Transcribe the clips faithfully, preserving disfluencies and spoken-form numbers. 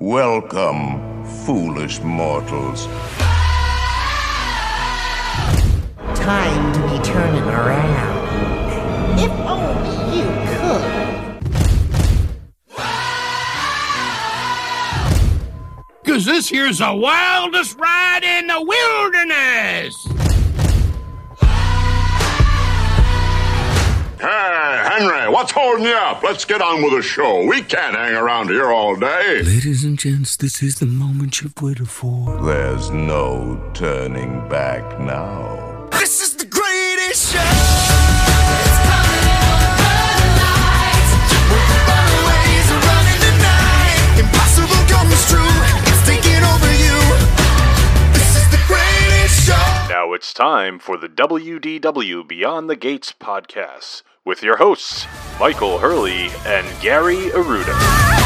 Welcome, foolish mortals. Time to be turning around. If only you could. Cause this here's the wildest ride in the wilderness! Hey, Henry, what's holding you up? Let's get on with the show. We can't hang around here all day. Ladies and gents, this is the moment you've waited for. There's no turning back now. This is the greatest show! It's coming over the lights. With the runaways are running the night. Impossible comes true. It's taking over you. This is the greatest show. Now it's time for the W D W Beyond the Gates podcast with your hosts, Michael Hurley and Gary Aruda.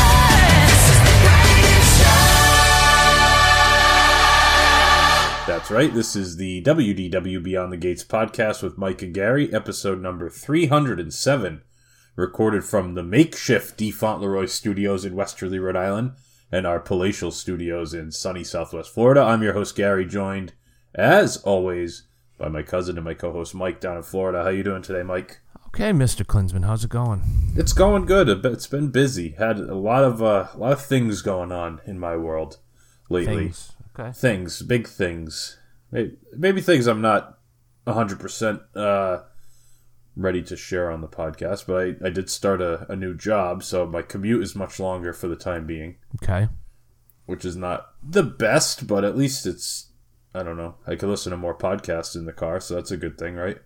That's right, this is the W D W Beyond the Gates podcast with Mike and Gary, episode number three hundred seven, recorded from the makeshift D. Fauntleroy Studios in Westerly, Rhode Island, and our palatial studios in sunny Southwest Florida. I'm your host, Gary, joined, as always, by my cousin and my co-host, Mike, down in Florida. How you doing today, Mike? Okay, Mister Klinsman, how's it going? It's going good. It's been busy. Had a lot of uh, a lot of things going on in my world lately. Things, okay. Things, big things. Maybe, maybe things I'm not one hundred percent uh, ready to share on the podcast, but I, I did start a, a new job, so my commute is much longer for the time being. Okay. Which is not the best, but at least it's, I don't know, I can listen to more podcasts in the car, so that's a good thing, right?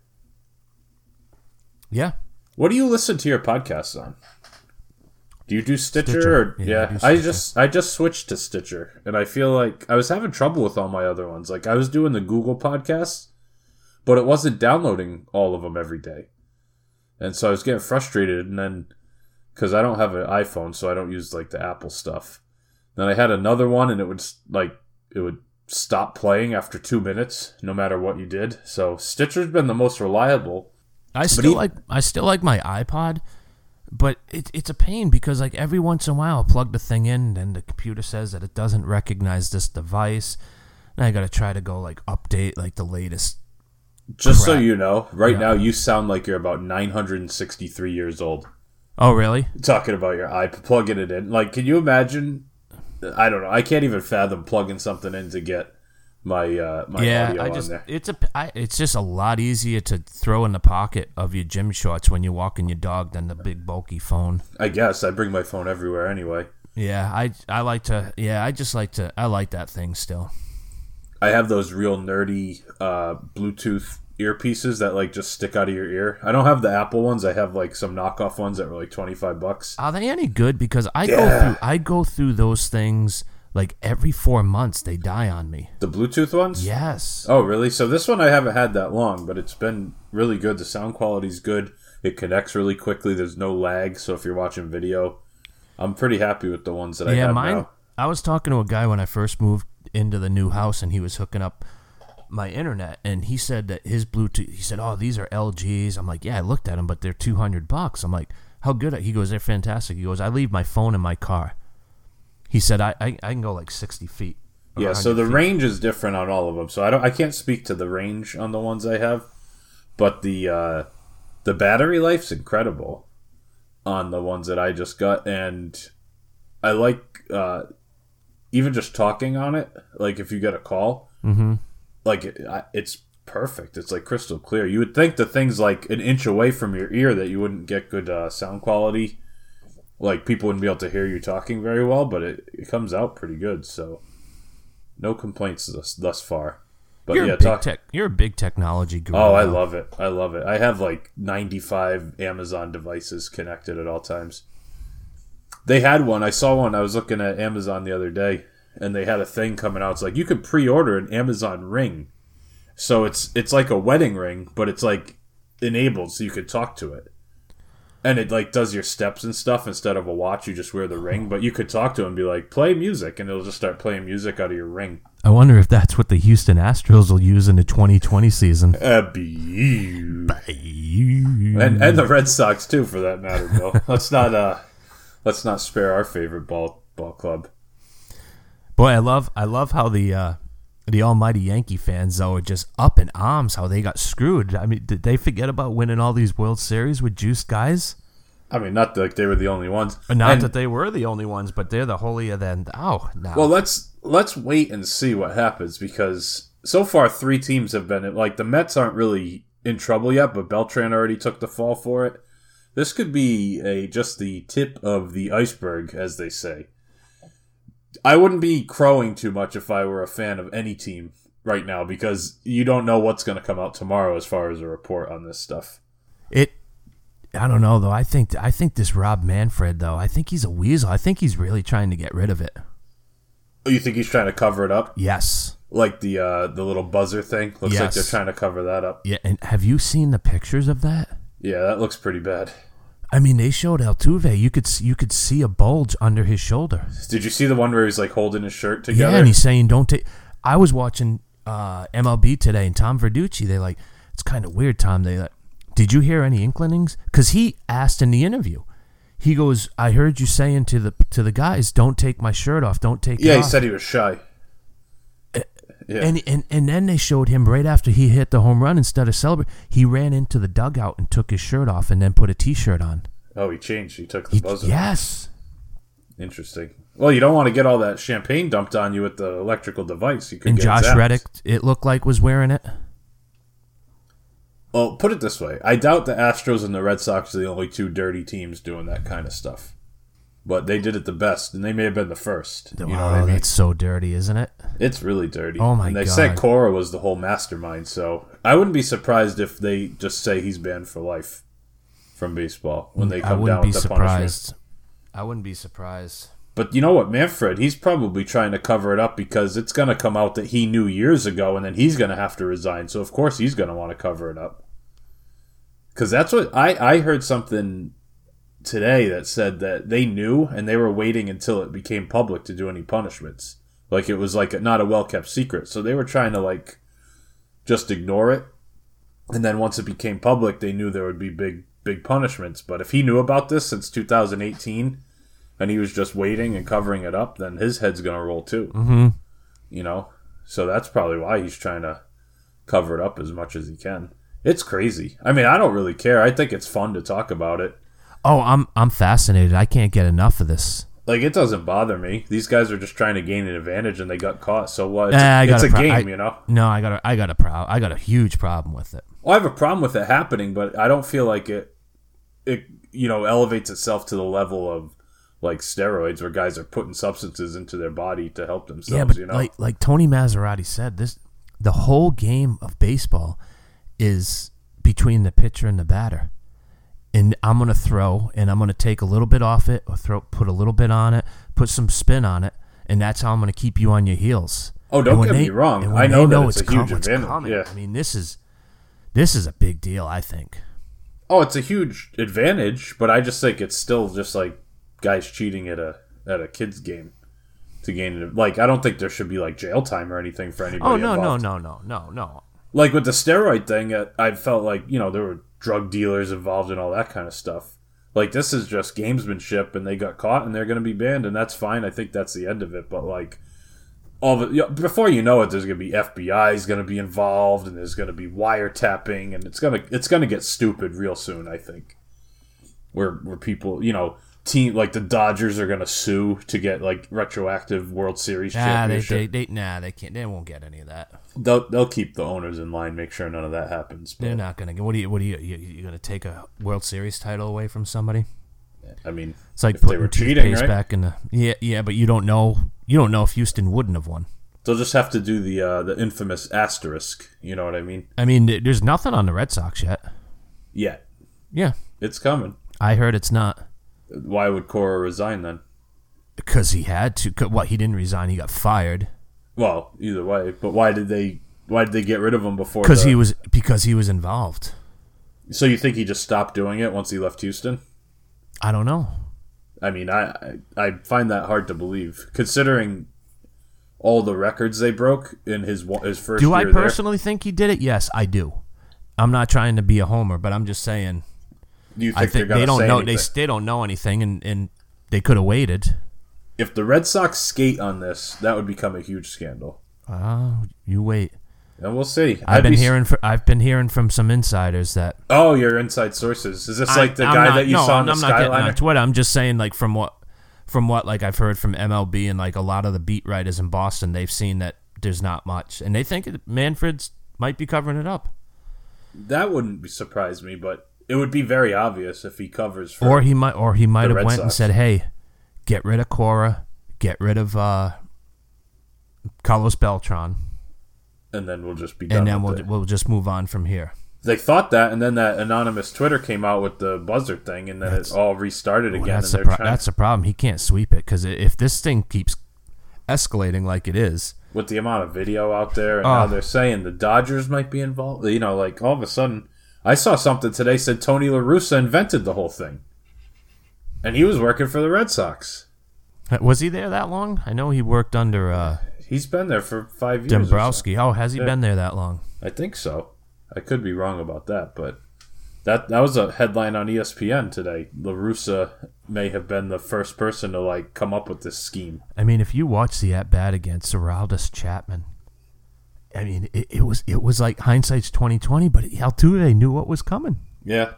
Yeah. What do you listen to your podcasts on? Do you do Stitcher? Stitcher. Or, Yeah, yeah, I do I Stitcher. just I just switched to Stitcher, and I feel like I was having trouble with all my other ones. Like I was doing the Google podcasts, but it wasn't downloading all of them every day, and so I was getting frustrated. And then because I don't have an iPhone, so I don't use like the Apple stuff. Then I had another one, and it would like it would stop playing after two minutes, no matter what you did. So Stitcher's been the most reliable. I still he- like I still like my iPod, but it, it's a pain because like every once in a while I'll plug the thing in and the computer says that it doesn't recognize this device. And I gotta try to go like update like the latest. Just so crap. you know, right Yeah. now you sound like you're about nine hundred sixty-three years old. Oh really? Talking about your iPod, plugging it in. Like, can you imagine? I don't know. I can't even fathom plugging something in to get my uh, my yeah, audio I on just there. it's a I, it's just a lot easier to throw in the pocket of your gym shorts when you're walking your dog than the big bulky phone. I guess I bring my phone everywhere anyway. Yeah, I I like to. Yeah, I just like to. I like that thing still. I have those real nerdy uh, Bluetooth earpieces that like just stick out of your ear. I don't have the Apple ones. I have like some knockoff ones that were like twenty-five bucks. Are they any good? Because I go Yeah. through I go through those things like every four months. They die on me. The Bluetooth ones? Yes. Oh, really? So this one I haven't had that long, but it's been really good. The sound quality's good. It connects really quickly. There's no lag. So if you're watching video, I'm pretty happy with the ones that I yeah, have mine. now. I was talking to a guy when I first moved into the new house, and he was hooking up my internet, and he said that his Bluetooth. He said, "Oh, these are L Gs." I'm like, "Yeah, I looked at them, but they're two hundred bucks." I'm like, "How good?" Are-" He goes, "They're fantastic." He goes, "I leave my phone in my car." He said, I, I, I can go like sixty feet. or Yeah, so one hundred the feet. range is different on all of them. So I don't, I can't speak to the range on the ones I have, but the uh, the battery life's incredible on the ones that I just got, and I like uh, even just talking on it. Like if you get a call, Mm-hmm. like it, I- it's perfect. It's like crystal clear. You would think the thing's like an inch away from your ear that you wouldn't get good uh, sound quality. Like people wouldn't be able to hear you talking very well, but it, it comes out pretty good. So no complaints thus, thus far. But You're yeah, a big talk. tech. You're a big technology guru. Oh, I now. love it. I love it. I have like ninety-five Amazon devices connected at all times. They had one. I saw one. I was looking at Amazon the other day, and they had a thing coming out. It's like you could pre-order an Amazon Ring. So it's it's like a wedding ring, but it's like enabled so you could talk to it. And it like does your steps and stuff instead of a watch. You just wear the ring, but you could talk to it and be like, play music, and it'll just start playing music out of your ring. I wonder if that's what the Houston Astros will use in the twenty twenty season. Uh, be- and and the Red Sox too, for that matter. Though let's not uh let's not spare our favorite ball ball club. Boy, I love I love how the uh, the almighty Yankee fans though are just up in arms how they got screwed. I mean, did they forget about winning all these World Series with juiced guys? I mean, not like they were the only ones. Not And- that they were the only ones, but they're the holier than thou now. Well, let's let's wait and see what happens, because so far three teams have been like the Mets aren't really in trouble yet, but Beltran already took the fall for it. This could be a just the tip of the iceberg, as they say. I wouldn't be crowing too much if I were a fan of any team right now, because you don't know what's going to come out tomorrow as far as a report on this stuff. It, I don't know though. I think I think this Rob Manfred though. I think he's a weasel. I think he's really trying to get rid of it. Oh, you think he's trying to cover it up? Yes. Like the uh, the little buzzer thing? Looks like Yes. they're trying to cover that up. Yeah. And have you seen the pictures of that? Yeah, that looks pretty bad. I mean, they showed Altuve. You could you could see a bulge under his shoulder. Did you see the one where he's like holding his shirt together? Yeah, and he's saying, "Don't take." I was watching uh, M L B today, and Tom Verducci. They like, it's kind of weird, Tom. They like, did you hear any inklings? Because he asked in the interview. He goes, "I heard you saying to the to the guys, don't take my shirt off, don't take." Yeah, it he off. said he was shy. Yeah. And, and and then they showed him right after he hit the home run, instead of celebrating, he ran into the dugout and took his shirt off and then put a T-shirt on. Oh, he changed. He took the He- buzzer. yes. Interesting. Well, you don't want to get all that champagne dumped on you with the electrical device. You could And get Josh zapped. Reddick, it looked like, was wearing it. Well, put it this way. I doubt the Astros and the Red Sox are the only two dirty teams doing that kind of stuff. But they did it the best, and they may have been the first. You know oh, what I mean? that's so dirty, isn't it? It's really dirty. Oh, my And they God. said Cora was the whole mastermind, so I wouldn't be surprised if they just say he's banned for life from baseball when they I come wouldn't down be with the punishment. surprised. I wouldn't be surprised. But you know what, Manfred, he's probably trying to cover it up because it's going to come out that he knew years ago, and then he's going to have to resign. So, of course, he's going to want to cover it up. Because that's what I, I heard something today that said that they knew, and they were waiting until it became public to do any punishments. Like, it was like a, not a well-kept secret. So they were trying to, like, just ignore it. And then once it became public, they knew there would be big, big punishments. But if he knew about this since two thousand eighteen, and he was just waiting and covering it up, then his head's going to roll too. Mm-hmm. You know? So that's probably why he's trying to cover it up as much as he can. It's crazy. I mean, I don't really care. I think it's fun to talk about it. Oh, I'm I'm fascinated. I can't get enough of this. Like, it doesn't bother me. These guys are just trying to gain an advantage, and they got caught. So what? It's, Eh, I a, got it's a pro- game, I- you know? No, I got a, I got a pro- I got a huge problem with it. Well, I have a problem with it happening, but I don't feel like it, it you know, elevates itself to the level of, like, steroids where guys are putting substances into their body to help themselves, Yeah, but you know? like like Tony Maserati said, this the whole game of baseball is between the pitcher and the batter. And I'm gonna throw, and I'm gonna take a little bit off it, or throw, put a little bit on it, put some spin on it, and that's how I'm gonna keep you on your heels. Oh, And don't when get they- me wrong. and when I know they that it's a com- huge what's advantage. coming, Yeah. I mean, this is this is a big deal. I think. Oh, it's a huge advantage, but I just think it's still just like guys cheating at a at a kid's game to gain it. Like, I don't think there should be like jail time or anything for anybody. Oh no no involved. no no no no. Like with the steroid thing, uh, I felt like, you know, there were drug dealers involved and all that kind of stuff. Like, this is just gamesmanship, and they got caught, and they're going to be banned, and that's fine. I think that's the end of it. But like, all the, you know, before you know it, there's going to be F B I's going to be involved, and there's going to be wiretapping, and it's gonna it's gonna get stupid real soon. I think where where people, you know, team like the Dodgers are going to sue to get like retroactive World Series Nah, they, championship. they, they, nah, they can't. They won't get any of that. They'll they'll keep the owners in line, make sure none of that happens. But, They're not gonna get. What do you? What do you? You, you gonna take a World Series title away from somebody? I mean, It's like if they putting were cheating, toothpaste right? back in the. Yeah, yeah, but you don't know. You don't know if Houston wouldn't have won. They'll just have to do the uh, the infamous asterisk. You know what I mean? I mean, th- there's nothing on the Red Sox yet. Yeah, Yeah, it's coming. I heard it's not Why would Cora resign then? because he had to. 'Cause what? He didn't resign. He got fired Well, either way. But why did they? Why did they get rid of him before? because the- he was because he was involved. So you think he just stopped doing it once he left Houston? I don't know. I mean, I I, I find that hard to believe, considering all the records they broke in his one- his first Do year I there. personally think he did it? Yes, I do. I'm not trying to be a homer, but I'm just saying. Do you think, I think they're gonna they don't say know. anything? They they don't know anything, and, and they could have waited. if the Red Sox skate on this, that would become a huge scandal. Oh, you wait. And we'll see. I've I'd been be... hearing. For, I've been hearing from some insiders that. Oh, your inside sources. Is this I, like the I'm guy not, that you no, saw on I'm the not getting on Skyliner? Twitter. I'm just saying, like from what, from what like I've heard from M L B and like a lot of the beat writers in Boston, they've seen that there's not much, and they think it, Manfred's might be covering it up. That wouldn't be surprise me, but it would be very obvious if he covers. For Or he might, or he might the have Red went and Sox. said, "Hey, get rid of Cora, get rid of uh, Carlos Beltran, and then we'll just be done. and then with we'll it. we'll just move on from here." They thought that, and then that anonymous Twitter came out with the buzzer thing, and then That's- it all restarted Well, again. that's and the they're pro- trying that's the problem. He can't sweep it because if this thing keeps escalating like it is, with the amount of video out there, and Oh. now they're saying the Dodgers might be involved. You know, like all of a sudden, I saw something today said Tony La Russa invented the whole thing, and he was working for the Red Sox. was he there that long? I know he worked under uh, He's been there for five years. or so. Dombrowski. Oh, has he Yeah. been there that long? I think so. I could be wrong about that, but that that was a headline on E S P N today. La Russa may have been the first person to like come up with this scheme. I mean, if you watch the at bat against Aroldis Chapman, I mean, it, it was it was like hindsight's twenty twenty, but Altuve knew what was coming. Yeah.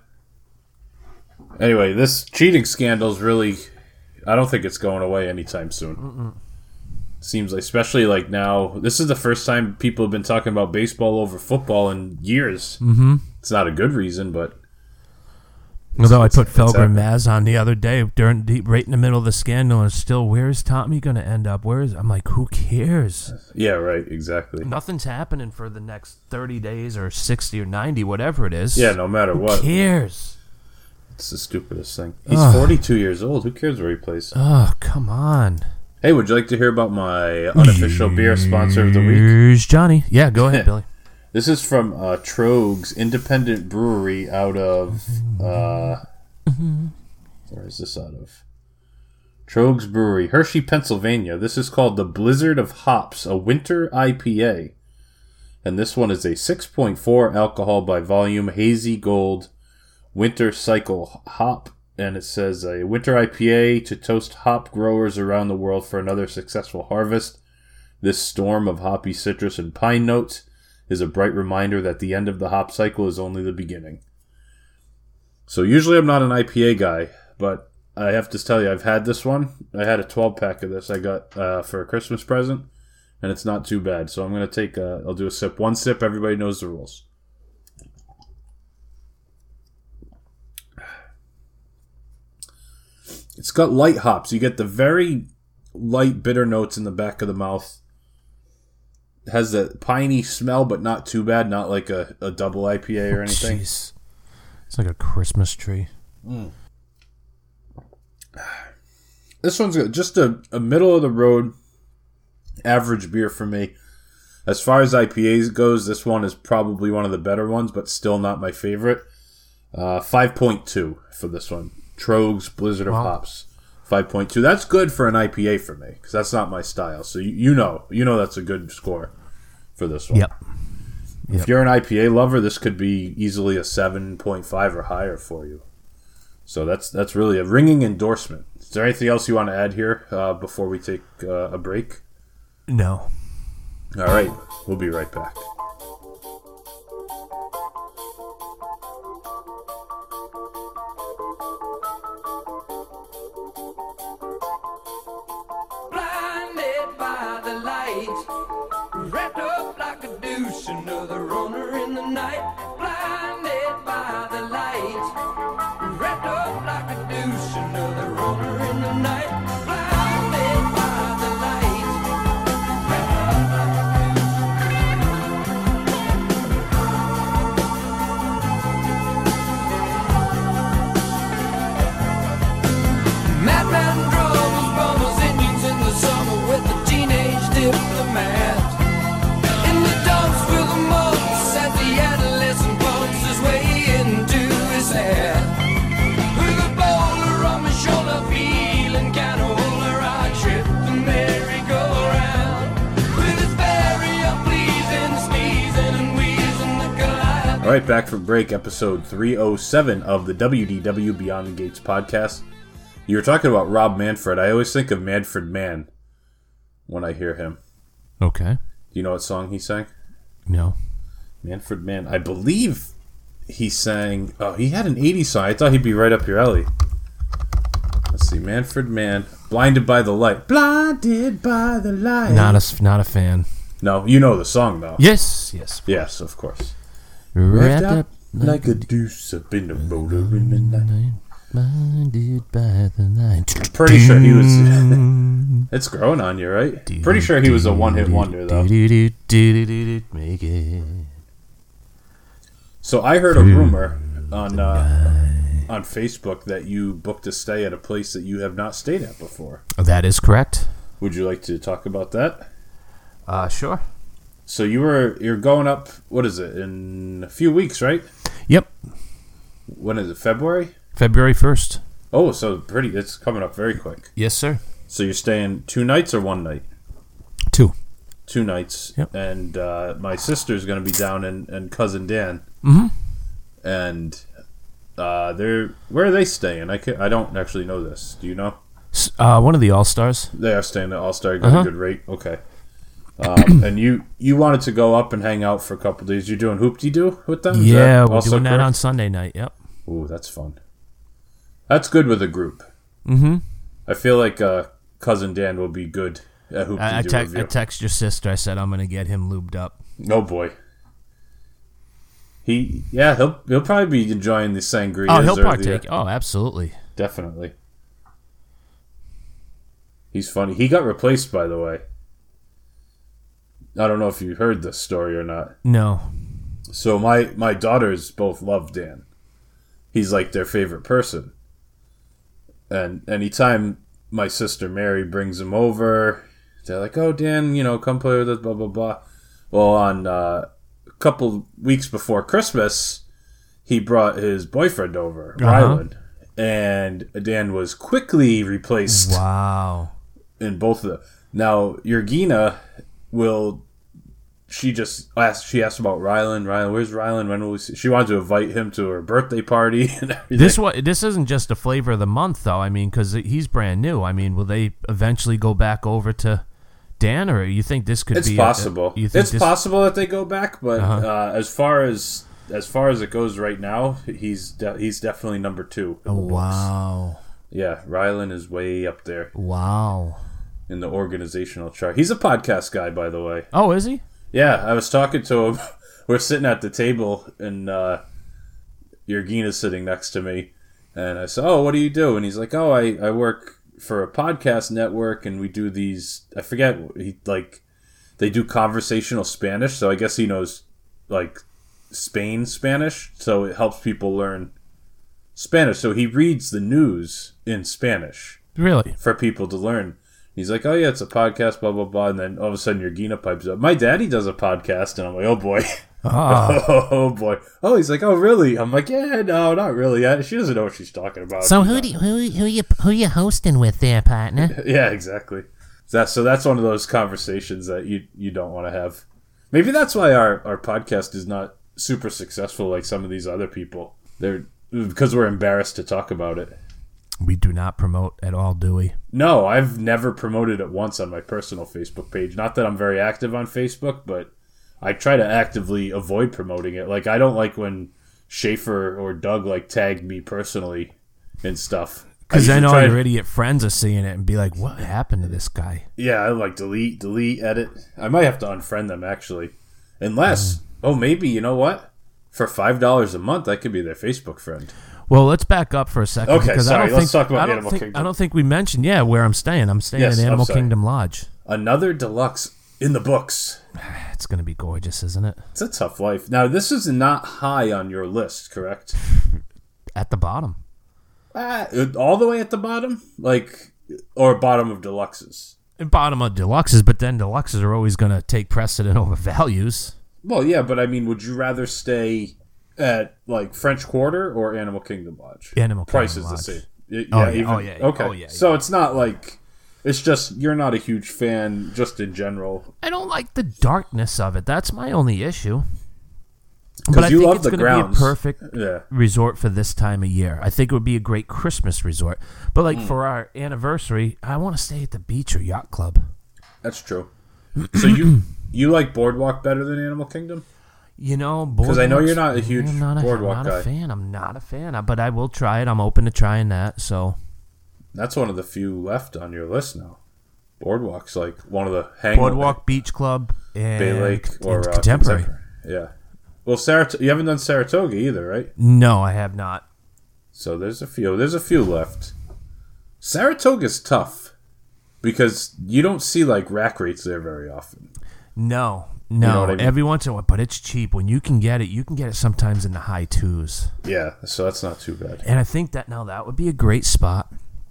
Anyway, this cheating scandal is really, I don't think it's going away anytime soon. Mm-mm. Seems like, especially like now, this is the first time people have been talking about baseball over football in years. Mm-hmm. It's not a good reason, but Although I put it's Felger happening. Maz on the other day during deep, right in the middle of the scandal, and still, where is Tommy going to end up? Where is? I'm like, who cares? yeah, right, exactly. Nothing's happening for the next thirty days or sixty or ninety, whatever it is. Yeah, no matter who what. cares? It's the stupidest thing. He's Ugh. forty-two years old. Who cares where he plays? Oh, come on. Hey, would you like to hear about my unofficial beer sponsor of the week? Here's Johnny. Yeah, go ahead, Billy. This is from uh, Trogs Independent Brewery out of... Uh, where is this out of? Trogs Brewery, Hershey, Pennsylvania. This is called the Blizzard of Hops, a winter I P A. And this one is a six point four alcohol by volume hazy gold winter cycle hop. And it says a winter I P A to toast hop growers around the world for another successful harvest. This storm of hoppy citrus and pine notes is a bright reminder that the end of the hop cycle is only the beginning. So usually I'm not an I P A guy, but I have to tell you, I've had this one. I had a twelve pack of this I got uh, for a Christmas present, and it's not too bad. So I'm going to take a, I'll do a sip. One sip, everybody knows the rules. It's got light hops. You get the very light bitter notes in the back of the mouth. It has a piney smell, but not too bad. Not like a, a double I P A or anything. Jeez. It's like a Christmas tree. Mm. This one's good. Just a, a middle of the road average beer for me. As far as I P As goes, this one is probably one of the better ones, but still not my favorite. Uh, five point two for this one. Trogs Blizzard of Wow. Hops. five point two. That's good for an I P A for me, because that's not my style. So you, you know, you know that's a good score for this one. Yep. If Yep. you're an I P A lover, this could be easily a seven point five or higher for you. So that's that's really a ringing endorsement. Is there anything else you want to add here uh, before we take uh, a break? No. All right, we'll be right back. Blinded by the light, wrapped up like a douche, another runner in the night. Blinded by the light, wrapped up like a douche, another runner in the night. Blinded by the light, wrapped up like a douche. Madman drums, bummers, Indians in the summer with the teenage diplomat. In the dumps with the mumps as the adolescent bumps his way into his hat. With a bowler on my shoulder, peeling canola, I trip the merry-go-round. With his very unpleasing sneezing and wheezing the calliope. All right, back from break, episode three oh seven of the W D W Beyond the Gates podcast. You were talking about Rob Manfred. I always think of Manfred Mann when I hear him. Okay. Do you know what song he sang? No. Manfred Mann. I believe he sang... Oh, he had an eighties song. I thought he'd be right up your alley. Let's see. Manfred Mann. Blinded by the Light. Blinded by the Light. Not a, not a fan. No, you know the song, though. Yes, yes. Yes, of course. Wrapped up like a deuce up in the motor in the night. Blinded by the light. I'm pretty sure he was... It's growing on you, right? Pretty sure he was a one-hit wonder, though. Make it. So I heard a rumor on uh, on Facebook that you booked a stay at a place that you have not stayed at before. That is correct. Would you like to talk about that? Uh, sure. So you were you're going up. What is it in a few weeks, right? Yep. When is it? February. February first. Oh, so pretty. It's coming up very quick. Yes, sir. So you're staying two nights or one night? Two. Two nights. Yep. And uh, my sister's going to be down in, in Cousin Dan. Mm-hmm. And uh, they're where are they staying? I can I don't actually know this. Do you know? S- Uh, one of the All Stars. They are staying at All Star. Got Uh-huh. a good rate. Okay. Um, and you you wanted to go up and hang out for a couple days. You're doing hoop-de-doo with them? Is Yeah, that we're also doing that correct? on Sunday night. Yep. Ooh, that's fun. That's good with a group. Mm-hmm. I feel like uh, Cousin Dan will be good at hoop-de-doo I, I, te- with you. I text your sister. I said I'm gonna get him lubed up. Oh boy. He yeah he'll he'll probably be enjoying the sangrias. Oh, he'll or partake. The, Oh, absolutely. definitely. He's funny. He got replaced, by the way. I don't know if you heard this story or not. No. So my my daughters both love Dan. He's like their favorite person. And anytime my sister Mary brings him over, they're like, "Oh, Dan, you know, come play with us." Blah blah blah. Well, on uh, a couple weeks before Christmas, he brought his boyfriend over, Uh-huh. Ryland, and Dan was quickly replaced Wow. in both of them. Now, Yergina will. She just asked. She asked about Ryland. Ryland, where's Ryland? When will we see? She wanted to invite him to her birthday party and everything. This what this isn't just a flavor of the month, though. I mean, because he's brand new. I mean, will they eventually go back over to Dan, or you think this could It's be possible. A, you think it's this, possible that they go back, but Uh-huh. uh, as far as as far as it goes right now, he's de- he's definitely number two. in Oh, the books. wow, Yeah, Ryland is way up there wow. in the organizational chart. He's a podcast guy, by the way. Oh, is he? Yeah, I was talking to him. We're sitting at the table, and uh, Yergina's sitting next to me. And I said, "Oh, what do you do?" And he's like, "Oh, I, I work for a podcast network, and we do these." I forget. He like they do conversational Spanish, so I guess he knows like Spain Spanish, so it helps people learn Spanish. So he reads the news in Spanish Really? for people to learn. He's like, "Oh yeah, it's a podcast, blah blah blah," and then all of a sudden, Yergina pipes up. My daddy does a podcast, and I'm like, "Oh boy, Ah. oh boy." Oh, he's like, "Oh really?" I'm like, "Yeah, no, not really." Yeah, she doesn't know what she's talking about. So She's who not- do you, who who you who you hosting with there, partner? Yeah, exactly. That so that's one of those conversations that you you don't want to have. Maybe that's why our our podcast is not super successful like some of these other people. They're because we're embarrassed to talk about it. We do not promote at all, do we? No, I've never promoted it once on my personal Facebook page. Not that I'm very active on Facebook, but I try to actively avoid promoting it. Like, I don't like when Schaefer or Doug, like, tag me personally and stuff. Because I usually know try your to- idiot friends are seeing it and be like, "What happened to this guy?" Yeah, I like delete, delete, edit. I might have to unfriend them, actually. Unless, oh, maybe, you know what? For five dollars a month, I could be their Facebook friend. Well, let's back up for a second. Okay, because sorry, I don't let's think, talk about I don't Animal think, Kingdom. I don't think we mentioned, yeah, where I'm staying. I'm staying Yes, at I'm Animal sorry. Kingdom Lodge. Another deluxe in the books. It's going to be gorgeous, isn't it? It's a tough life. Now, this is not high on your list, correct? At the bottom. Ah, all the way at the bottom? Like, or bottom of deluxes? And bottom of deluxes, but then deluxes are always going to take precedent over values. Well, yeah, but I mean, would you rather stay at, like, French Quarter or Animal Kingdom Lodge? Animal Price Kingdom is the Lodge. same. Y- Oh, yeah, even- oh, yeah, Okay. oh, yeah, So it's not like, it's just, you're not a huge fan just in general. I don't like the darkness of it. That's my only issue. But I you think love it's the going to grounds. be a perfect Yeah. resort for this time of year. I think it would be a great Christmas resort. But like Mm. for our anniversary, I want to stay at the beach or yacht club. That's true. So you you like Boardwalk better than Animal Kingdom? You know, Because I know you're Boardwalk's- not a huge I'm not a, Boardwalk I'm guy. not a fan. I'm not a fan. But I will try it. I'm open to trying that. So That's one of the few left on your list now. Boardwalk's like one of the hang Boardwalk Beach Club and Bay Lake or and uh, Contemporary. Contemporary. Yeah. Well, Sarat- you haven't done Saratoga either, right? No, I have not. So there's a few. There's a few left. Saratoga's tough because you don't see like rack rates there very often. No, no. know what I mean? Every once in a while, but it's cheap. When you can get it, you can get it sometimes in the high twos. Yeah, so that's not too bad. And I think that now that would be a great spot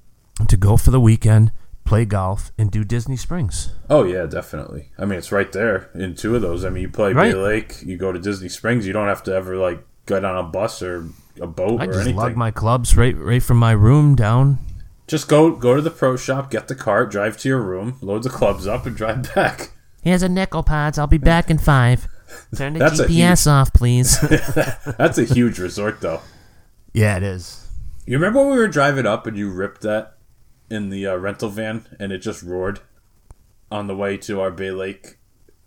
to go for the weekend, play golf, and do Disney Springs. Oh yeah, definitely. I mean, it's right there in two of those. I mean, you play Right. Bay Lake, you go to Disney Springs. You don't have to ever like get on a bus or a boat I or just anything. lug my clubs right, right from my room down. Just go go to the pro shop, get the cart, drive to your room, load the clubs up, and drive back. Here's a nickel pods. I'll be back in five. Turn the That's a G P S off, please. That's a huge resort, though. Yeah, it is. You remember when we were driving up and you ripped that in the uh, rental van and it just roared on the way to our Bay Lake?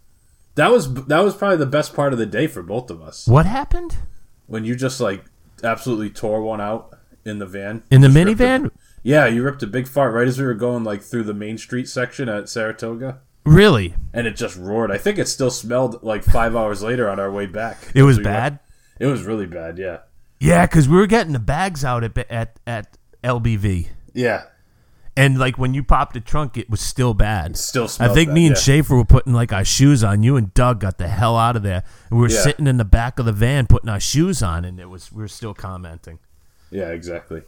That was that was probably the best part of the day for both of us. What happened? When you just like absolutely tore one out in the van. In the Just ripped minivan? a- yeah, you ripped a big fart right as we were going like through the Main Street section at Saratoga. Really? And it just roared. I think it still smelled like five hours later on our way back. It was We bad? went- It was really bad, yeah. Yeah, because we were getting the bags out at, at, at L B V. Yeah. And like when you popped the trunk, it was still bad. It still I smelled think bad, me and yeah. Schaefer were putting like our shoes on. You and Doug got the hell out of there. And we were Yeah. sitting in the back of the van putting our shoes on, and it was we were still commenting. Yeah, exactly.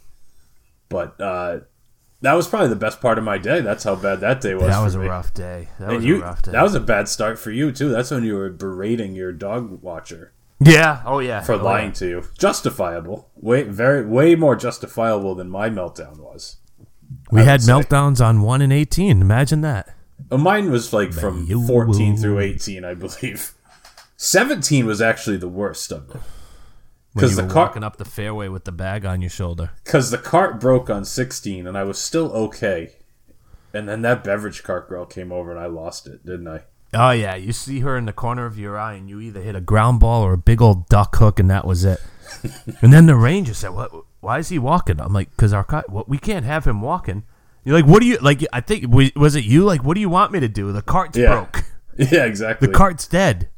But uh, that was probably the best part of my day. That's how bad that day was. that was for a me. rough day. That And was you, a rough day. that was a bad start for you too. That's when you were berating your dog watcher yeah. Oh yeah. for oh, lying yeah. to you. Justifiable. Way very way more justifiable than my meltdown was. We I had would say. meltdowns on one and eighteen. Imagine that. Uh, Mine was like from You- fourteen through eighteen, I believe. seventeen was actually the worst of it. When Because you the were car, walking up the fairway with the bag on your shoulder. because the cart broke on sixteen, and I was still okay. And then that beverage cart girl came over, and I lost it, didn't I? Oh yeah, you see her in the corner of your eye, and you either hit a ground ball or a big old duck hook, and that was it. And then the ranger said, "What? Why is he walking?" I'm like, "Cause our car, well, we can't have him walking." You're like, "What do you like?" I think was was it you? Like, what do you want me to do? The cart's Yeah. broke. Yeah, exactly. The cart's dead.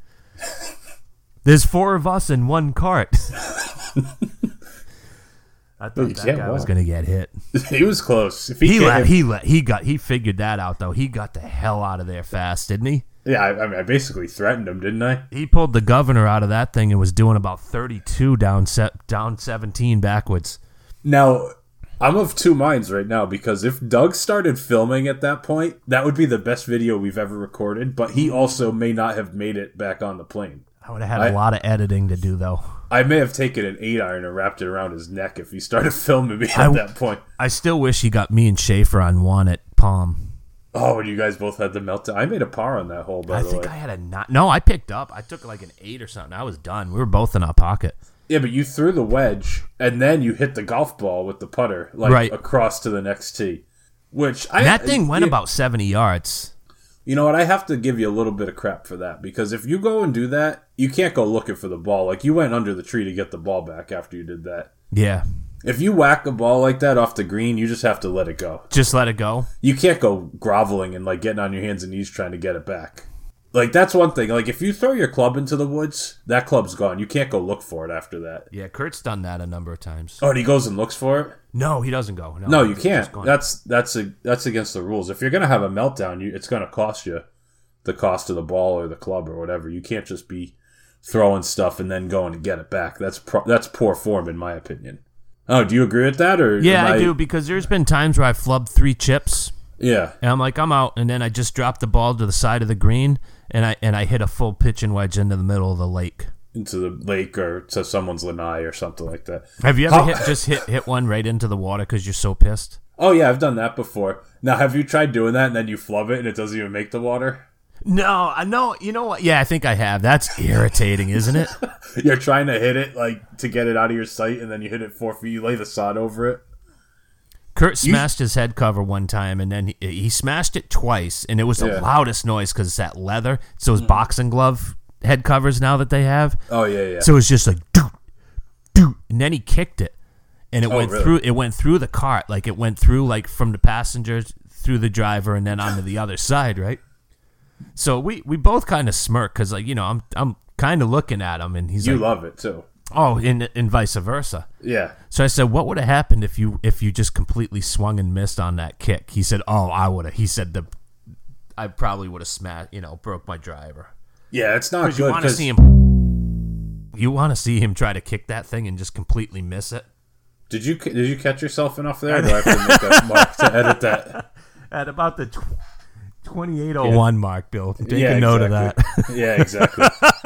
There's four of us in one cart. I But thought you that can't guy was walk. gonna get hit. He was close. If he, He can't let, hit- he let, he got he figured that out though. He got the hell out of there fast, didn't he? yeah, I, I mean, I basically threatened him, didn't I? He pulled the governor out of that thing and was doing about thirty-two down set down seventeen backwards. Now, I'm of two minds right now because if Doug started filming at that point, that would be the best video we've ever recorded. But he also may not have made it back on the plane. I would have had I- a lot of editing to do though. I may have taken an eight iron and wrapped it around his neck if he started filming me at I- that point. I still wish he got me and Schaefer on one at Palm. Oh, and you guys both had the meltdown. I made a par on that hole, by I the think way. I had a not. No, I picked up. I took like an eight or something. I was done. We were both in our pocket. Yeah, but you threw the wedge, and then you hit the golf ball with the putter, like Right. across to the next tee. Which I And that thing went yeah, about seventy yards. You know what? I have to give you a little bit of crap for that because if you go and do that, you can't go looking for the ball. Like you went under the tree to get the ball back after you did that. Yeah, If you whack a ball like that off the green, you just have to let it go. just let it go. You can't go groveling and like getting on your hands and knees trying to get it back. Like that's one thing. Like if you throw your club into the woods, that club's gone. You can't go look for it after that. Yeah, Kurt's done that a number of times. Oh, and he goes and looks for it? No, he doesn't go. No, No, you he's can't. just gone. That's that's a, that's against the rules. If you're gonna have a meltdown, you it's gonna cost you the cost of the ball or the club or whatever. You can't just be throwing stuff and then going to get it back. That's pro- that's poor form in my opinion. Oh, do you agree with that? Or Yeah, am I do because there's been times where I flubbed three chips Yeah, and I'm like, I'm out, and then I just dropped the ball to the side of the green and I and I hit a full pitch and wedge into the middle of the lake. into the lake or to someone's lanai or something like that. Have you ever How- hit just hit hit one right into the water because you're so pissed? Oh yeah, I've done that before. Now, have you tried doing that and then you flub it and it doesn't even make the water? No, I know. You know what? Yeah, I think I have. That's irritating, isn't it? You're trying to hit it like to get it out of your sight, and then you hit it four feet. You lay the sod over it. Kurt smashed his head cover one time, and then he, he smashed it twice, and it was the Yeah. loudest noise because it's that leather. It's those boxing glove head covers now that they have. Oh yeah, yeah. So it was just like, doo, doo, and then he kicked it, and it Oh, went really? through. It went through the cart, like it went through, like from the passengers through the driver, and then onto the other side, right? So we, we both kind of smirk because, like, you know, I'm I'm kind of looking at him, and he's you like, love it too. oh, and and vice versa. Yeah. So I said, what would have happened if you if you just completely swung and missed on that kick? He said, oh, I would have. He said the I probably would have smashed, you know, broke my driver. Yeah, it's not Because you good. want to 'cause- see him. You want to see him try to kick that thing and just completely miss it. Did you did you catch yourself enough there? Or do I have to make a mark to edit that? At about the tw- twenty-eight oh one mark, Bill. Take yeah, a note exactly. of that. Yeah, exactly.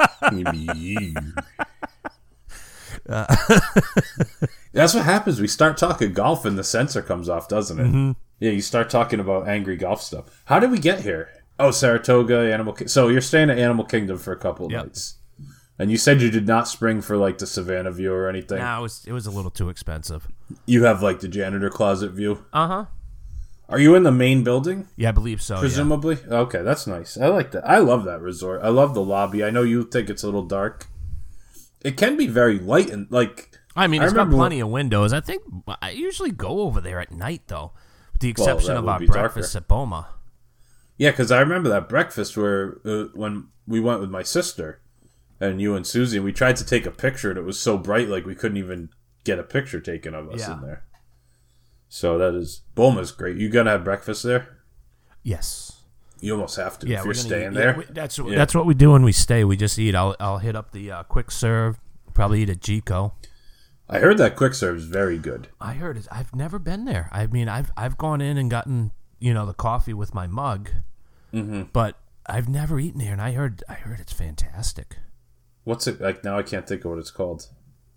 That's what happens. We start talking golf and the sensor comes off, doesn't it? Mm-hmm. Yeah, you start talking about angry golf stuff. How did we get here? Oh, Saratoga, Animal Ki- So you're staying at Animal Kingdom for a couple of Yep. nights. And you said you did not spring for like the Savannah view or anything. No, it was, it was a little too expensive. You have like the janitor closet view. Uh-huh. Are you in the main building? Yeah, I believe so, Presumably? Okay, that's nice. I like that. I love that resort. I love the lobby. I know you think it's a little dark. It can be very light and like... yeah. I mean, I it's got remember plenty of windows. I think I usually go over there at night, though, with the Well, exception that of would our be breakfast darker. at Boma. Yeah, because I remember that breakfast where uh, when we went with my sister and you and Susie, and we tried to take a picture, and it was so bright, like we couldn't even get a picture taken of us Yeah. in there. So that is... Boma's great. You gonna have breakfast there? Yes. You almost have to Yeah, if we're you're gonna staying eat- there. yeah, we- that's Yeah. that's what we do when we stay. We just eat. I'll I'll hit up the uh, quick serve. Probably eat at Gico. I heard that quick serve is very good. I heard it. I've never been there. I mean, I've I've gone in and gotten, you know, the coffee with my mug, Mm-hmm. but I've never eaten there. And I heard I heard it's fantastic. What's it like now? I can't think of what it's called.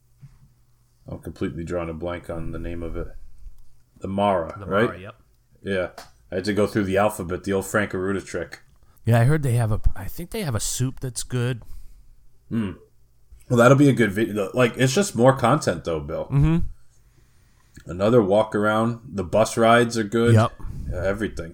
I'm completely drawing a blank on the name of it. The Mara, The right? Mara, yep. Yeah, I had to go through the alphabet, the old Frank Aruda trick. Yeah, I heard they have a. I think they have a soup that's good. Well, that'll be a good video. Like, it's just more content, though, Bill. Mm-hmm. Another walk around. The bus rides are good. Yep. Yeah, everything.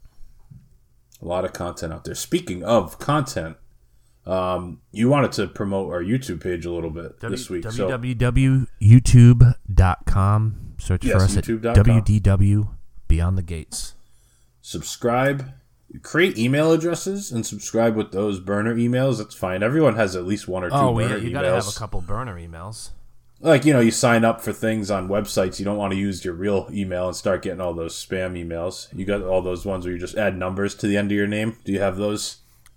A lot of content out there. Speaking of content, um, you wanted to promote our YouTube page a little bit this week. w so w w dot youtube dot com. Search Yes, for us youtube dot at com. W D W Beyond the Gates. subscribe. Create email addresses and subscribe with those burner emails. That's fine. Everyone has at least one or two Oh, burner yeah, you emails. gotta have a couple burner emails. Like, you know, you sign up for things on websites. You don't want to use your real email and start getting all those spam emails. You got all those ones where you just add numbers to the end of your name. Do you have those?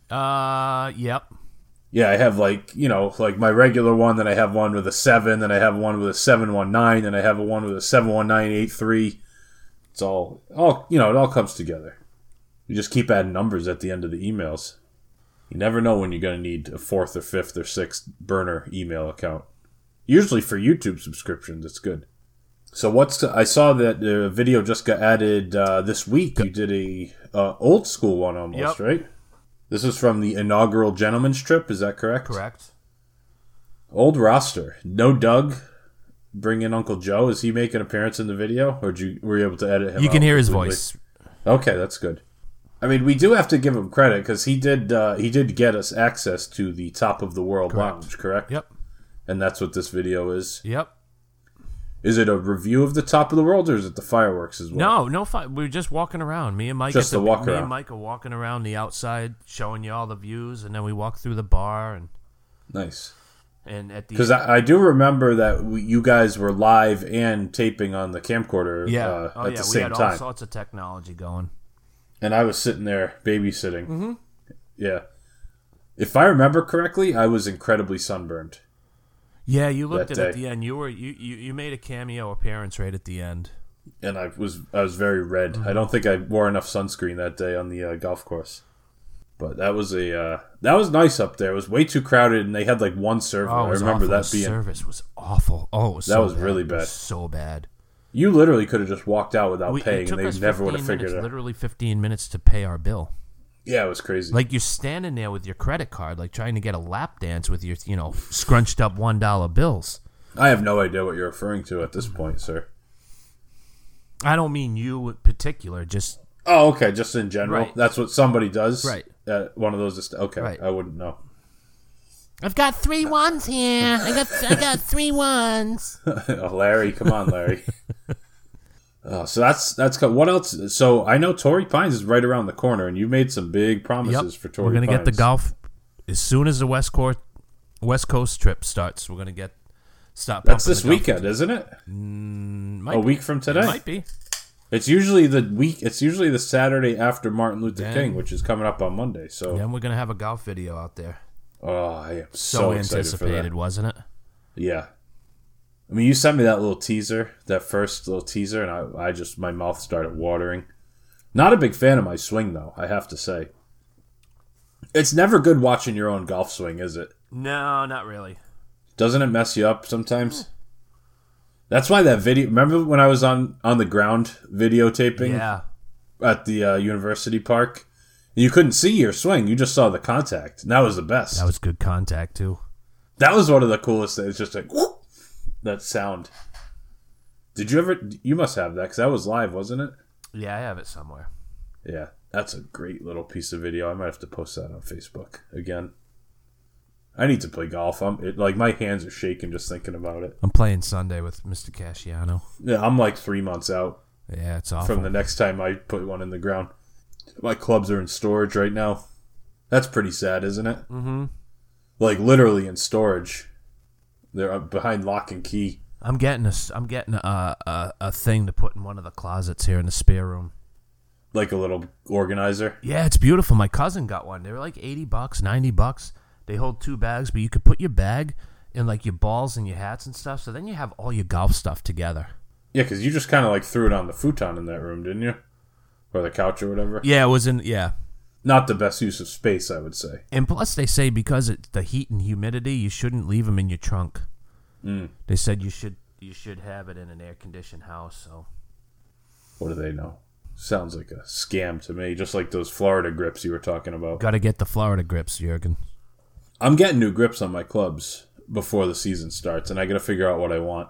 Uh, yep. Yeah, I have like, you know, like my regular one, then I have one with a seven, then I have one with a seven one nine, then I have a one with a seven one nine eight three. It's all, all, you know, it all comes together. You just keep adding numbers at the end of the emails. You never know when you're going to need a fourth or fifth or sixth burner email account. Usually for YouTube subscriptions, it's good. So what's I saw that the video just got added uh, this week. You did a uh, old school one almost, Yep. right? This is from the inaugural Gentleman's Trip. Is that correct? Correct. Old roster. No Doug. Bring in Uncle Joe. Is he making an appearance in the video, or did you, were you able to edit him? You can out hear his completely? voice. Okay, that's good. I mean, we do have to give him credit because he did. Uh, he did get us access to the Top of the World Correct. Lounge, correct? Yep. And that's what this video is. Yep. Is it a review of the Top of the World, or is it the fireworks as well? No, no fight. We were just walking around. Me and Mike. Just at the, the walk me around. and Mike are walking around the outside, showing you all the views, and then we walk through the bar and Nice. and at the Because I, I do remember that we, you guys were live and taping on the camcorder yeah, uh, oh at yeah, the we same had all time. sorts of technology going. And I was sitting there babysitting. Mm-hmm. Yeah. If I remember correctly, I was incredibly sunburned. Yeah, you looked That at it at day. the end. You were you, you, you made a cameo appearance right at the end. And I was I was very red. Mm-hmm. I don't think I wore enough sunscreen that day on the uh, golf course. But that was a uh, that was nice up there. It was way too crowded, and they had like one server. Oh, it I was remember awful. that The being. service was awful. Oh, it was That so was bad. really It bad. was so bad. You literally could have just walked out without We, it paying, took and us they never would have fifteen figured minutes, it out. literally fifteen minutes to pay our bill. Yeah, it was crazy. Like you're standing there with your credit card, like trying to get a lap dance with your, you know, scrunched up one dollar bills. I have no idea what you're referring to at this point, sir. I don't mean you in particular, just Oh, okay, just in general. Right. That's what somebody does. Right. At one of those. Est- okay, Right. I wouldn't know. I've got three ones here. I got I got three ones. Oh, Larry, come on, Larry. uh, so that's that's co- what else? So I know Torrey Pines is right around the corner, and you made some big promises Yep. for Torrey We're gonna Pines. get the golf as soon as the West Coast West Coast trip starts. We're gonna get stop. That's pumping this the golf. weekend, isn't it? Mm, might A be. week from today. It might be. It's usually the week. It's usually the Saturday after Martin Luther Then- King, which is coming up on Monday. So, Then we're gonna have a golf video out there. oh, I am So, so, excited for anticipated, that. wasn't it? Yeah. I mean, you sent me that little teaser, that first little teaser, and I, I just, my mouth started watering. Not a big fan of my swing, though, I have to say. It's never good watching your own golf swing, is it? No, not really. Doesn't it mess you up sometimes? That's why that video, remember when I was on, on the ground videotaping Yeah. at the uh, university park? You couldn't see your swing, you just saw the contact. And that was the best. That was good contact too. That was one of the coolest things. Just like whoop, that sound. Did you ever? You must have that because that was live, wasn't it? Yeah, I have it somewhere. Yeah, that's a great little piece of video. I might have to post that on Facebook again. I need to play golf. I'm it, like my hands are shaking just thinking about it. I'm playing Sunday with Mister Casciano. Yeah, I'm like three months out Yeah, it's awful. from the next time I put one in the ground. My clubs are in storage right now. That's pretty sad, isn't it? Mm-hmm. Like literally in storage. They're up behind lock and key. I'm getting a, s- I'm getting a, a a thing to put in one of the closets here in the spare room. Like a little organizer. Yeah, it's beautiful. My cousin got one. They were like eighty bucks, ninety bucks. They hold two bags, but you could put your bag in like your balls and your hats and stuff. So then you have all your golf stuff together. Yeah, because you just kind of like threw it on the futon in that room, didn't you? Or the couch or whatever. Yeah, it was in, yeah. Not the best use of space, I would say. And plus they say because it's the heat and humidity, you shouldn't leave them in your trunk. Mm. They said you should you should have it in an air-conditioned house, so. What do they know? Sounds like a scam to me, just like those Florida grips you were talking about. Got to get the Florida grips, Jurgen. I'm getting new grips on my clubs before the season starts, and I got to figure out what I want.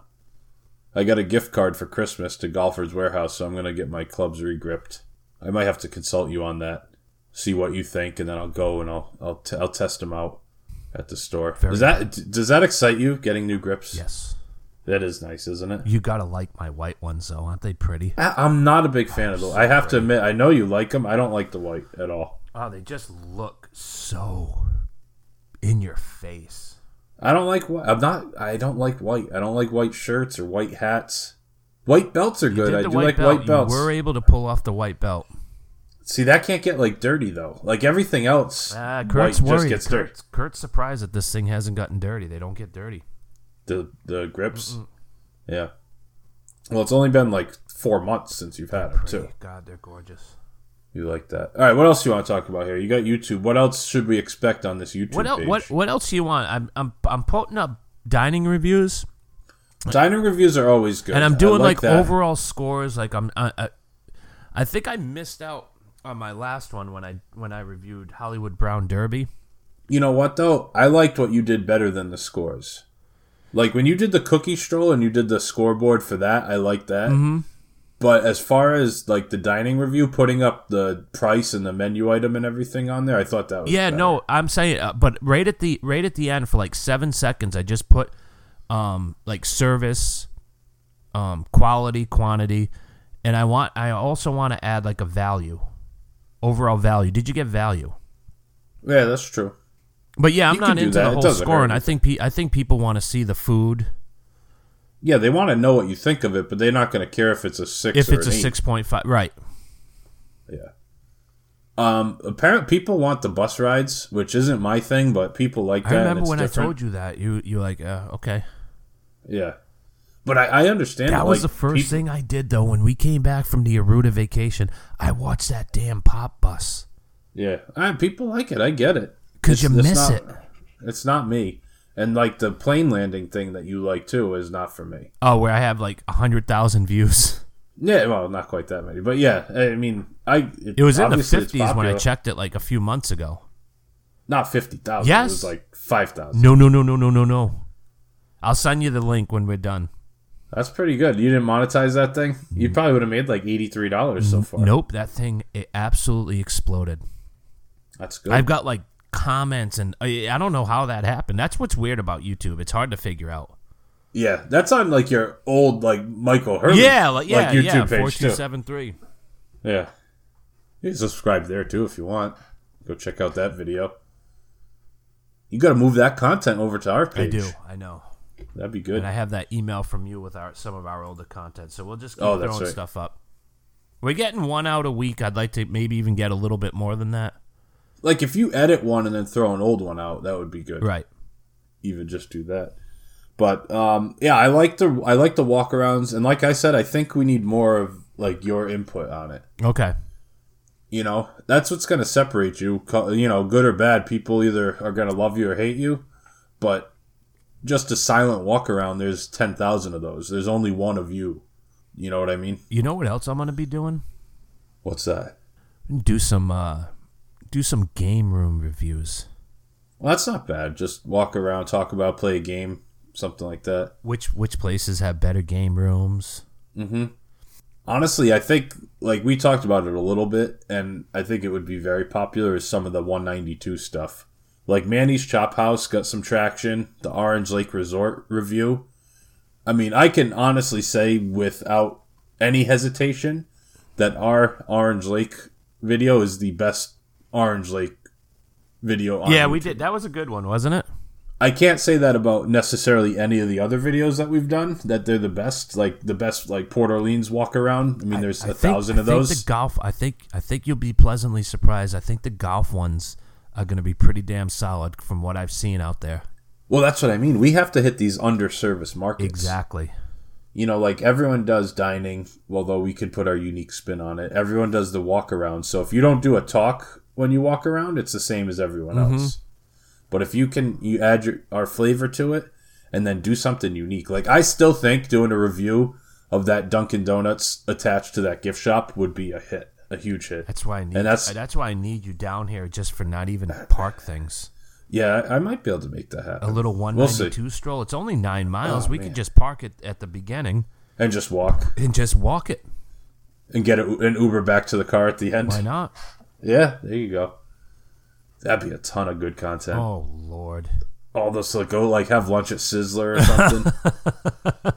I got a gift card for Christmas to Golfer's Warehouse, so I'm going to get my clubs re-gripped. I might have to consult you on that, see what you think, and then I'll go and I'll I'll, t- I'll test them out at the store. Very Does that does that excite you, getting new grips? Yes. That is nice, isn't it? You got to like my white ones, though. Aren't they pretty? I, I'm not a big fan of those. I have to admit, I know you like them. I don't like the white at all. Oh, they just look so in your face. I don't like white. I'm not. I don't like white. I don't like white shirts or white hats. White belts are You good. did I the do white like belt. white belts. You were able to pull off the white belt. See, that can't get like dirty though. Like everything else, Ah, white Kurt's just worried. gets dirty. Kurt's, Kurt's surprised that this thing hasn't gotten dirty. They don't get dirty. The the grips. Mm-mm. Yeah. Well, it's only been like four months since you've had them Pretty. too. God, they're gorgeous. You like that? All right. What else do you want to talk about here? You got YouTube. What else should we expect on this YouTube What else? page? What What else do you want? I'm I'm I'm putting up dining reviews, Dining reviews are always good, and I'm I doing like, that. overall scores. Like I'm I, I, I think I missed out on my last one when I when I reviewed Hollywood Brown Derby. You know what though? I liked what you did better than the scores. Like when you did the cookie stroll and you did the scoreboard for that, I liked that. Mm-hmm. But as far as like the dining review, putting up the price and the menu item and everything on there, I thought that was Yeah, better. no, I'm saying, uh, but right at the right at the end for like seven seconds, I just put um like service, um quality, quantity, and I want I also want to add like a value, overall value. Did you get value? Yeah, that's true. But yeah, I'm You not can do into that. the It whole doesn't scoring. hurt. I think pe- I think people want to see the food. Yeah, they want to know what you think of it, but they're not going to care if it's a six If or it's a an eight. six point five, right? Yeah. Um. Apparently, people want the bus rides, which isn't my thing, but people like that. I and remember it's when different. I told you that you you like uh, okay. Yeah, but I, I understand. That it. was Like, the first people- thing I did though. When we came back from the Aruda vacation, I watched that damn pop bus. Yeah, I, people like it. I get it. 'Cause you It's- it's miss not- it. It's not me. And like the plane landing thing that you like too is not for me. Oh, where I have like a hundred thousand views. Yeah, well, not quite that many, but yeah, I mean, I It was in the obviously it's fifties when I popular. checked it like a few months ago. Not fifty thousand. Yes. It was like five thousand. No, no, no, no, no, no, no. I'll send you the link when we're done. That's pretty good. You didn't monetize that thing? You probably would have made like eighty-three dollars so far. Nope, that thing it absolutely exploded. That's good. I've got like comments and I, I don't know how that happened. That's what's weird about YouTube. It's hard to figure out. Yeah, that's on like your old like Michael Hurley. Yeah, like yeah, YouTube yeah. page Four too. two seven three. Yeah, you can subscribe there too if you want. Go check out that video. You got to move that content over to our page. I do. I know. That'd be good. And I have that email from you with our some of our older content. So we'll just keep Oh, that's throwing right. stuff up. We're getting one out a week. I'd like to maybe even get a little bit more than that. Like if you edit one and then throw an old one out, that would be good. Right. Even just do that. But um, yeah, I like the I like the walkarounds, and like I said, I think we need more of like your input on it. Okay. You know, that's what's going to separate you. Co- You know, good or bad, people either are going to love you or hate you. But just a silent walk around, there's ten thousand of those. There's only one of you. You know what I mean? You know what else I'm going to be doing? What's that? Do some uh, do some game room reviews. Well, that's not bad. Just walk around, talk about, play a game, something like that. Which which places have better game rooms? Mm-hmm. Honestly, I think, like, we talked about it a little bit, and I think it would be very popular is some of the one ninety-two stuff. Like, Manny's Chop House got some traction, the Orange Lake Resort review. I mean, I can honestly say without any hesitation that our Orange Lake video is the best Orange Lake video on Yeah, we YouTube. did. That was a good one, wasn't it? I can't say that about necessarily any of the other videos that we've done, that they're the best, like the best like Port Orleans walk around. I mean, there's I a think- thousand I of think those. the golf. I think I think you'll be pleasantly surprised. I think the golf ones are going to be pretty damn solid from what I've seen out there. Well, that's what I mean. We have to hit these underserviced markets. Exactly. You know, like everyone does dining, although we could put our unique spin on it. Everyone does the walk around. So if you don't do a talk when you walk around, it's the same as everyone Mm-hmm. else. But if you can, you add your, our flavor to it and then do something unique. Like, I still think doing a review of that Dunkin' Donuts attached to that gift shop would be a hit, a huge hit. That's why I need. And that's- That's why I need you down here just for not even park things. Yeah, I I might be able to make that happen. A little one We'll see. ninety-two stroll. It's only nine miles. Oh, we man. could just park it at the beginning And just walk and just walk it. and get a, an Uber back to the car at the end. Why not? Yeah, there you go. That'd be a ton of good content. Oh Lord. All those, like, go like have lunch at Sizzler or something.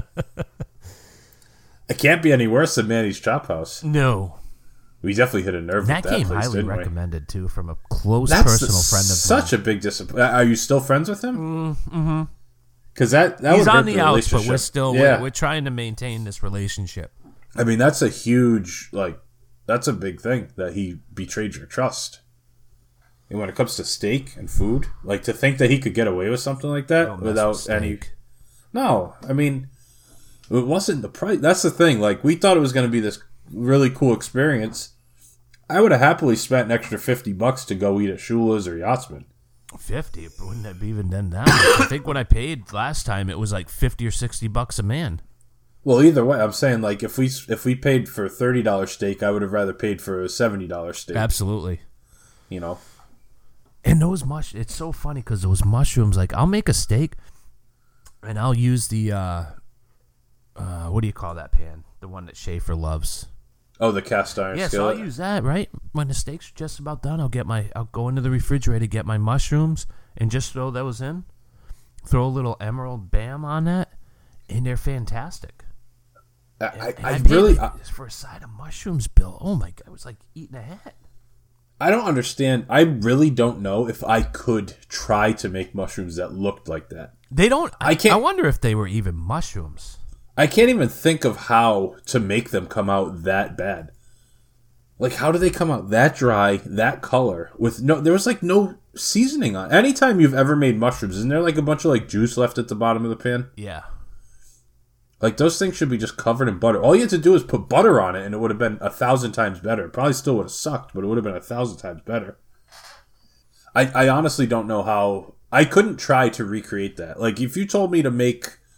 It can't be any worse than Manny's Chop House. No. We definitely hit a nerve That with that came place, highly didn't we? recommended too from a close That's personal the- friend of such mine. a big disappointment. Are you still friends with him? Mm-hmm. Because that, that He's would on hurt the outs, but we're relationship. still yeah. we're, we're trying to maintain this relationship. I mean, that's a huge, like, that's a big thing that he betrayed your trust. And when it comes to steak and food, like, to think that he could get away with something like that Don't mess without with any. steak. No, I mean, it wasn't the price. That's the thing. Like, we thought it was going to be this really cool experience. I would have happily spent an extra fifty bucks to go eat at Shula's or Yachtsman. Fifty, but wouldn't that be even done that? I think when I paid last time, it was like fifty or sixty bucks a man. Well, either way, I'm saying, like, if we if we paid for a thirty dollar steak, I would have rather paid for a seventy dollar steak. Absolutely. You know? And those mush, it's so funny because those mushrooms, like, I'll make a steak and I'll use the, uh, uh, what do you call that pan? The one that Schaefer loves. Oh, the cast iron Yeah, so skillet. I'll use that, right? When the steak's just about done, I'll get my, I'll go into the refrigerator, get my mushrooms, and just throw those in. Throw a little Emerald Bam on that, and they're fantastic. I, And, I, and I paid really, for, I, for a side of mushrooms, Bill. Oh my God, it was like eating a hat. I don't understand. I really don't know if I could try to make mushrooms that looked like that. They don't. I, I can't- I wonder if they were even mushrooms. I can't even think of how to make them come out that bad. Like, how do they come out that dry, that color, with no? There was like no seasoning on. Anytime you've ever made mushrooms, isn't there like a bunch of like juice left at the bottom of the pan? Yeah. Like, those things should be just covered in butter. All you had to do is put butter on it, and it would have been a thousand times better. It probably still would have sucked, but it would have been a thousand times better. I, I honestly don't know how. I couldn't try to recreate that. Like, if you told me to make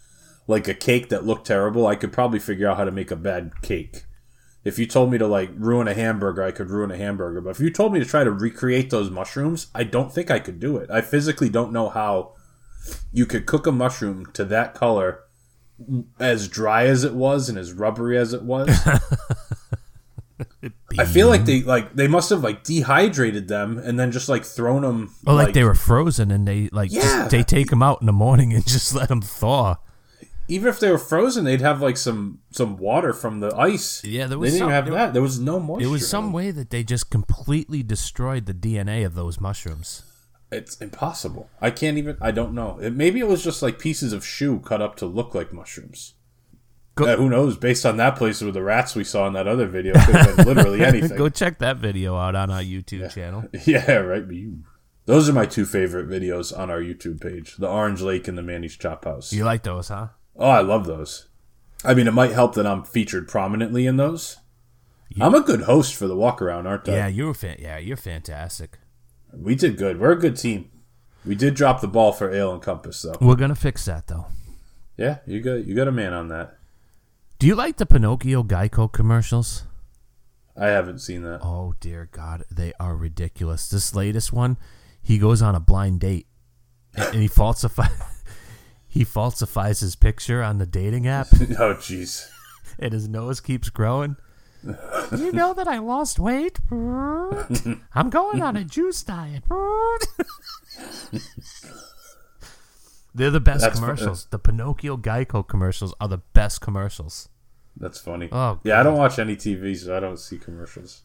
like a cake that looked terrible, I could probably figure out how to make a bad cake. If you told me to like ruin a hamburger, I could ruin a hamburger. But if you told me to try to recreate those mushrooms, I don't think I could do it. I physically don't know how you could cook a mushroom to that color, as dry as it was and as rubbery as it was. I feel like they like they must have like dehydrated them and then just like thrown them. Oh, like, like they were frozen and they like yeah. just, they take them out in the morning and just let them thaw. Even if they were frozen, they'd have like some some water from the ice. Yeah, there was. They didn't some, have there, that. There was no moisture. It was some way that they just completely destroyed the D N A of those mushrooms. It's impossible. I can't even. I don't know. It, maybe it was just like pieces of shoe cut up to look like mushrooms. Go, uh, who knows? Based on that place with the rats we saw in that other video, it could have been literally anything. Go check that video out on our YouTube yeah. channel. Yeah, right. Those are my two favorite videos on our YouTube page: the Orange Lake and the Manny's Chop House. You like those, huh? Oh, I love those. I mean, it might help that I'm featured prominently in those. You, I'm a good host for the walk around, aren't I? Yeah, you're fa- yeah, you're fantastic. We did good. We're a good team. We did drop the ball for Ale and Compass, though. We're gonna fix that, though. Yeah, you got you got a man on that. Do you like the Pinocchio Geico commercials? I haven't seen that. Oh dear God, they are ridiculous. This latest one, he goes on a blind date, and, and he falsifies he falsifies his picture on the dating app. Oh jeez. And his nose keeps growing. You know that I lost weight? I'm going on a juice diet. They're the best That's commercials. Fun. The Pinocchio Geico commercials are the best commercials. That's funny. Oh, yeah, I don't watch any T V, so I don't see commercials.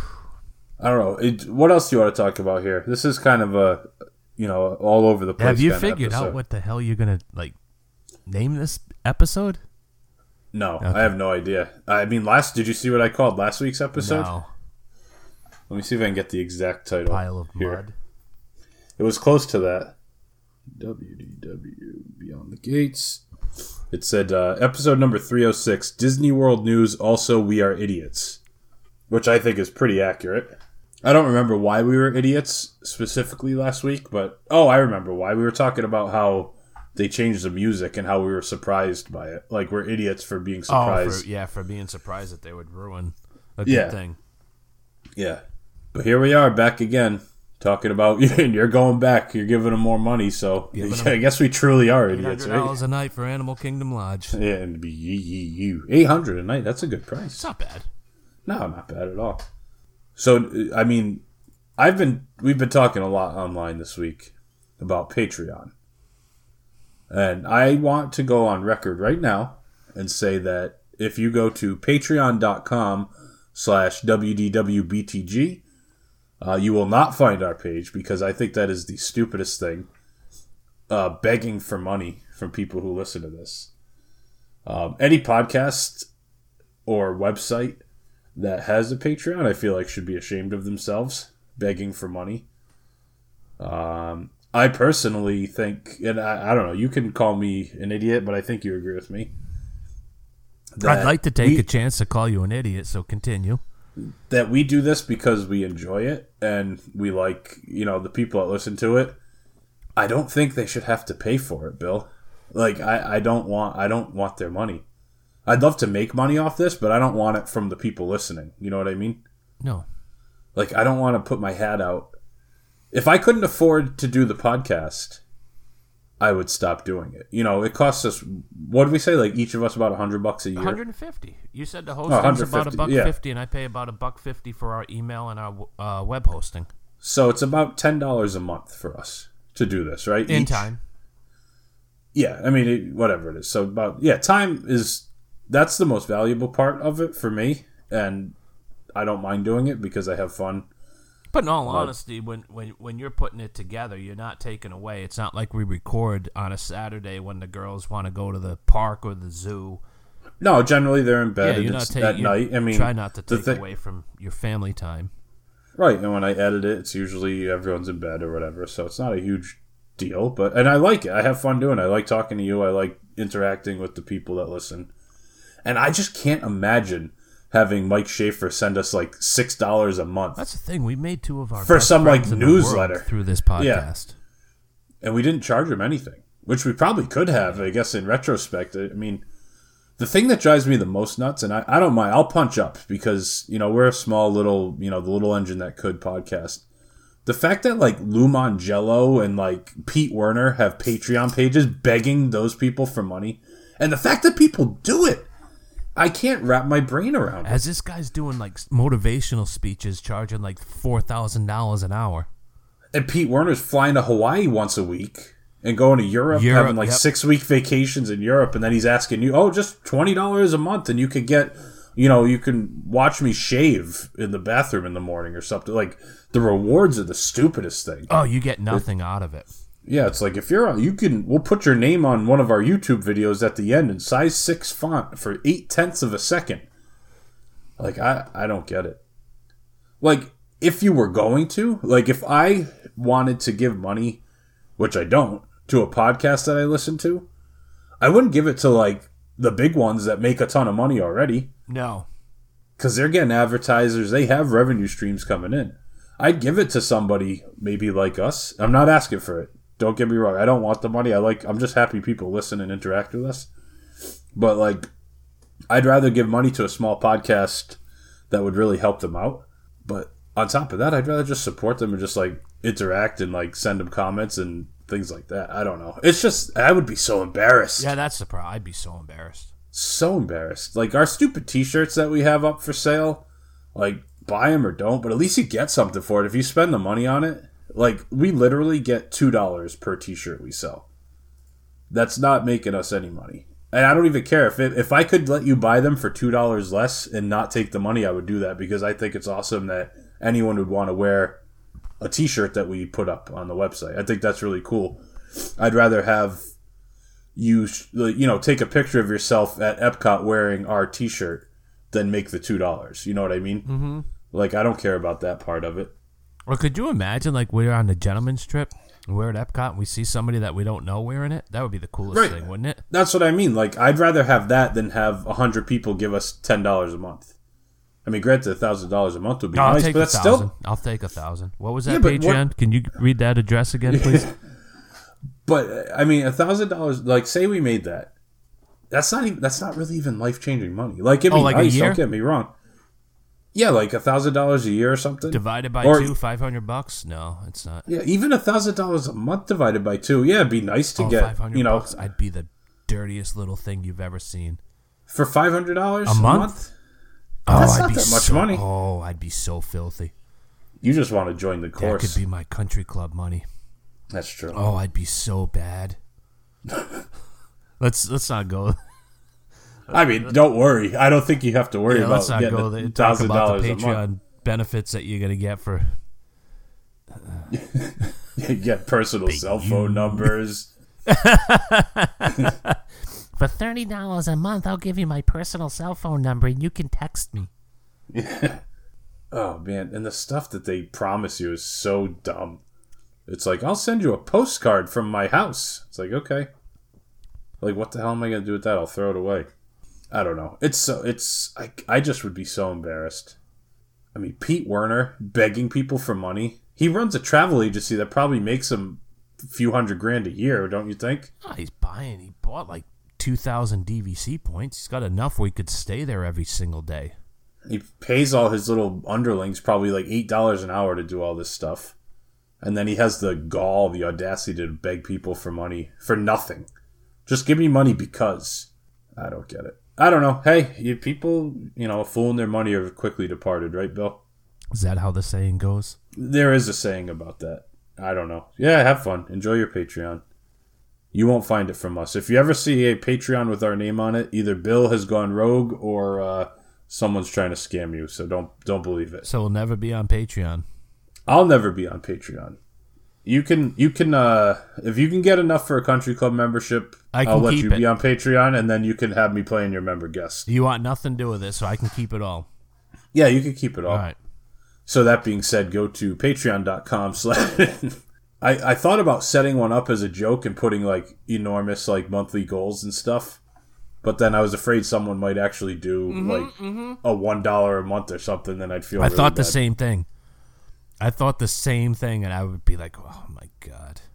I don't know. It, what else do you want to talk about here? This is kind of a, you know, all over the place. Have you kind figured of out what the hell you're going to, like, name this episode? No, okay. I have no idea. I mean, last did you see what I called last week's episode? No. Let me see if I can get the exact title. Pile of here. mud. It was close to that. W D W Beyond the Gates. It said uh, episode number three oh six, Disney World News, also We Are Idiots, which I think is pretty accurate. I don't remember why we were idiots specifically last week, but oh, I remember why. We were talking about how they changed the music and how we were surprised by it. Like, we're idiots for being surprised. Oh, for, yeah, for being surprised that they would ruin a good yeah. thing. Yeah. But here we are, back again, talking about, and you're going back. You're giving them more money, so them, I guess we truly are idiots, right? eight hundred dollars a night for Animal Kingdom Lodge. Yeah, and be you. eight hundred dollars a night, that's a good price. It's not bad. No, not bad at all. So, I mean, I've been, we've been talking a lot online this week about Patreon. And I want to go on record right now and say that if you go to patreon.com slash WDWBTG, uh, you will not find our page because I think that is the stupidest thing. Uh, begging for money from people who listen to this. Um, any podcast or website that has a Patreon, I feel like should be ashamed of themselves, begging for money. Um... I personally think, and I, I don't know, you can call me an idiot, but I think you agree with me. I'd like to take we, a chance to call you an idiot, so continue. That we do this because we enjoy it, and we like, you know, the people that listen to it. I don't think they should have to pay for it, Bill. Like, I, I don't want, I don't want their money. I'd love to make money off this, but I don't want it from the people listening. You know what I mean? No. Like, I don't want to put my hat out. If I couldn't afford to do the podcast, I would stop doing it. You know, it costs us, what did we say, like each of us about one hundred bucks a year? one hundred fifty. You said the hosting's oh, about a buck yeah. fifty, and I pay about a buck fifty for our email and our uh, web hosting. So it's about ten dollars a month for us to do this, right? In each. time. Yeah, I mean, it, whatever it is. So about, yeah, time is, that's the most valuable part of it for me, and I don't mind doing it because I have fun. But in all honesty, when, when when you're putting it together, you're not taking away. It's not like we record on a Saturday when the girls want to go to the park or the zoo. No, generally they're in bed yeah, you're and not it's take, at night. I mean, try not to take thi- away from your family time. Right, and when I edit it, it's usually everyone's in bed or whatever, so it's not a huge deal. But and I like it. I have fun doing it. I like talking to you. I like interacting with the people that listen. And I just can't imagine having Mike Schaefer send us like six dollars a month. That's the thing. We made two of our for best some like friends in newsletter the world through this podcast, yeah. And we didn't charge him anything. which we probably could have, I guess, in retrospect. I mean, the thing that drives me the most nuts, and I, I don't mind, I'll punch up because, you know, we're a small little, you know, the little engine that could podcast. The fact that, like, Lou Mongello and, like, Pete Werner have Patreon pages begging those people for money, and the fact that people do it, I can't wrap my brain around it. As this guy's doing, like, motivational speeches, charging, like, four thousand dollars an hour. And Pete Werner's flying to Hawaii once a week and going to Europe, Europe having, like, yep. six-week vacations in Europe, and then he's asking you, oh, just twenty dollars a month, and you could get, you know, you can watch me shave in the bathroom in the morning or something. Like, the rewards are the stupidest thing. Oh, you get nothing out of it. Yeah, it's like if you're on, you can, we'll put your name on one of our YouTube videos at the end in size six font for eight tenths of a second. Like, I, I don't get it. Like, if you were going to, like, if I wanted to give money, which I don't, to a podcast that I listen to, I wouldn't give it to, like, the big ones that make a ton of money already. No. Because they're getting advertisers, they have revenue streams coming in. I'd give it to somebody maybe like us. I'm not asking for it. Don't get me wrong. I don't want the money. I like. I'm just happy people listen and interact with us. But, like, I'd rather give money to a small podcast that would really help them out. But on top of that, I'd rather just support them and just, like, interact and, like, send them comments and things like that. I don't know. It's just, I would be so embarrassed. Yeah, that's the problem. I'd be so embarrassed. So embarrassed. Like, our stupid t-shirts that we have up for sale, like, buy them or don't, but at least you get something for it. If you spend the money on it, like, we literally get two dollars per t-shirt we sell. That's not making us any money. And I don't even care. If it, if I could let you buy them for two dollars less and not take the money, I would do that because I think it's awesome that anyone would want to wear a t-shirt that we put up on the website. I think that's really cool. I'd rather have you, you know, take a picture of yourself at Epcot wearing our t-shirt than make the two dollars. You know what I mean? Mm-hmm. Like, I don't care about that part of it. Or could you imagine, like, we're on the gentleman's trip, and we're at Epcot, and we see somebody that we don't know wearing it? That would be the coolest Right. thing, wouldn't it? That's what I mean. Like, I'd rather have that than have one hundred people give us ten dollars a month. I mean, granted, one thousand dollars a month would be No, I'll nice, take but a that's thousand. still... I'll take a thousand. What was that, Yeah, but Patreon? what- Can you read that address again, please? But, I mean, one thousand dollars, like, say we made that. That's not even, that's not really even life-changing money. Like, it'd be Oh, like a nice, year? don't get me wrong. Yeah, like one thousand dollars a year or something. Divided by Or- two, five hundred bucks? No, it's not. Yeah, even one thousand dollars a month divided by two. Yeah, it'd be nice to Oh, get, five hundred you know, bucks. I'd be the dirtiest little thing you've ever seen. for five hundred dollars A a month? month? Oh, That's I'd not be that much so, money. Oh, I'd be so filthy. You just want to join the That course. could be my country club money. That's true. Oh, I'd be so bad. let's let's not go. I mean, don't worry. I don't think you have to worry Yeah, about let's not getting go a there. Talk thousand about dollars the a month. Patreon benefits that you're gonna get for. You get personal cell phone numbers. For thirty dollars a month, I'll give you my personal cell phone number and you can text me. Oh, man. And the stuff that they promise you is so dumb. It's like, I'll send you a postcard from my house. It's like, okay. Like, what the hell am I going to do with that? I'll throw it away. I don't know. It's so, it's, I, I just would be so embarrassed. I mean, Pete Werner begging people for money. He runs a travel agency that probably makes him a few hundred grand a year, don't you think? Oh, he's buying. He bought like two thousand D V C points. He's got enough where he could stay there every single day. He pays all his little underlings probably like eight dollars an hour to do all this stuff. And then he has the gall, the audacity to beg people for money for nothing. Just give me money because. I don't get it. I don't know. Hey, you people, you know, a fool and their money are quickly departed, right, Bill? Is that how the saying goes? There is a saying about that. I don't know. Yeah, have fun. Enjoy your Patreon. You won't find it from us. If you ever see a Patreon with our name on it, either Bill has gone rogue or uh, someone's trying to scam you. So don't don't believe it. So we'll never be on Patreon. I'll never be on Patreon. You can you can uh, if you can get enough for a country club membership, I can I'll let keep you it. be on Patreon, and then you can have me playing your member guest. You want nothing to do with this, so I can keep it all. Yeah, you can keep it all. All right. So that being said, go to patreon.com slash... I, I thought about setting one up as a joke and putting, like, enormous, like, monthly goals and stuff. But then I was afraid someone might actually do, Mm-hmm, like, mm-hmm. a one dollar a month or something, then I'd feel I really thought the bad. same thing. I thought the same thing, and I would be like, oh, my God.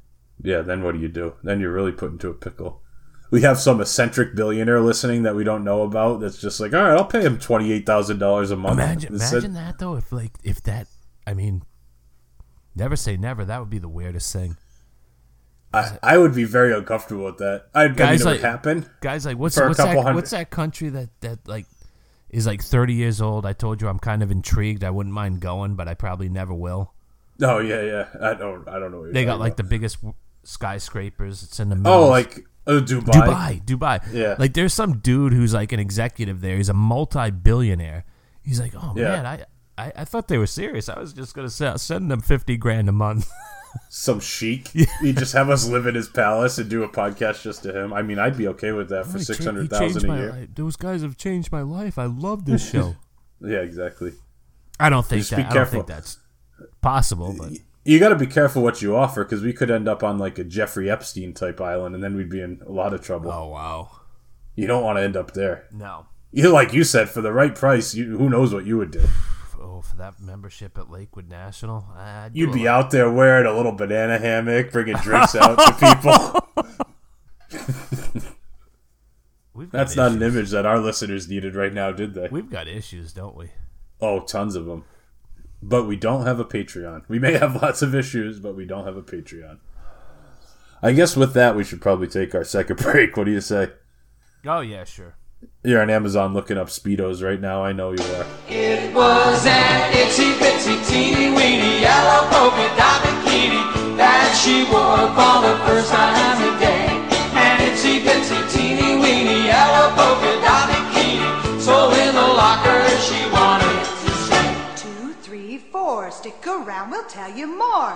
Yeah, then what do you do? Then you're really put into a pickle. We have some eccentric billionaire listening that we don't know about that's just like, all right, I'll pay him twenty-eight thousand dollars a month. Imagine, It's imagine a- that, though, if, like, if that, I mean, never say never. That would be the weirdest thing. I, I would be very uncomfortable with that. I'd bet Guys it would like- happen. Guys, like, what's, For a what's, couple that, hundred- what's that country that, that, like, is, like, thirty years old? I told you I'm kind of intrigued. I wouldn't mind going, but I probably never will. Oh, yeah, yeah. I don't I don't know what you're They got, talking like, about. the biggest skyscrapers. It's in the middle. Oh, like uh, Dubai? Dubai, Dubai. Yeah. Like, there's some dude who's like an executive there. He's a multi-billionaire. He's like, oh Yeah. man, I, I, I thought they were serious. I was just gonna send, send them fifty grand a month. Some chic. You just have us live in his palace and do a podcast just to him. I mean, I'd be okay with that for He cha- six hundred he thousand changed a my year. life. Those guys have changed my life. I love this show. Yeah, exactly. I don't think Just that. be I don't careful. think that's possible. But You got to be careful what you offer because we could end up on like a Jeffrey Epstein type island, and then we'd be in a lot of trouble. oh wow, You don't want to end up there. no. You like you said, for the right price, you, who knows what you would do? Oh, for that membership at Lakewood National, I'd do You'd a be lot. out there wearing a little banana hammock, bringing drinks out to people. We've got That's not an issues. image that our listeners needed right now, did they? We've got issues, don't we? Oh, tons of them. But we don't have a Patreon. We may have lots of issues, but we don't have a Patreon. I guess with that, we should probably take our second break. What do you say? Oh yeah, sure. You're on Amazon looking up Speedos right now. I know you are. It was an itsy bitsy teeny weeny yellow polka dot bikini that she wore for the first time today. An itsy bitsy teeny weeny yellow polka dot bikini, so in the locker she wanted to stay. Two, three, four. Stick around, we'll tell you more.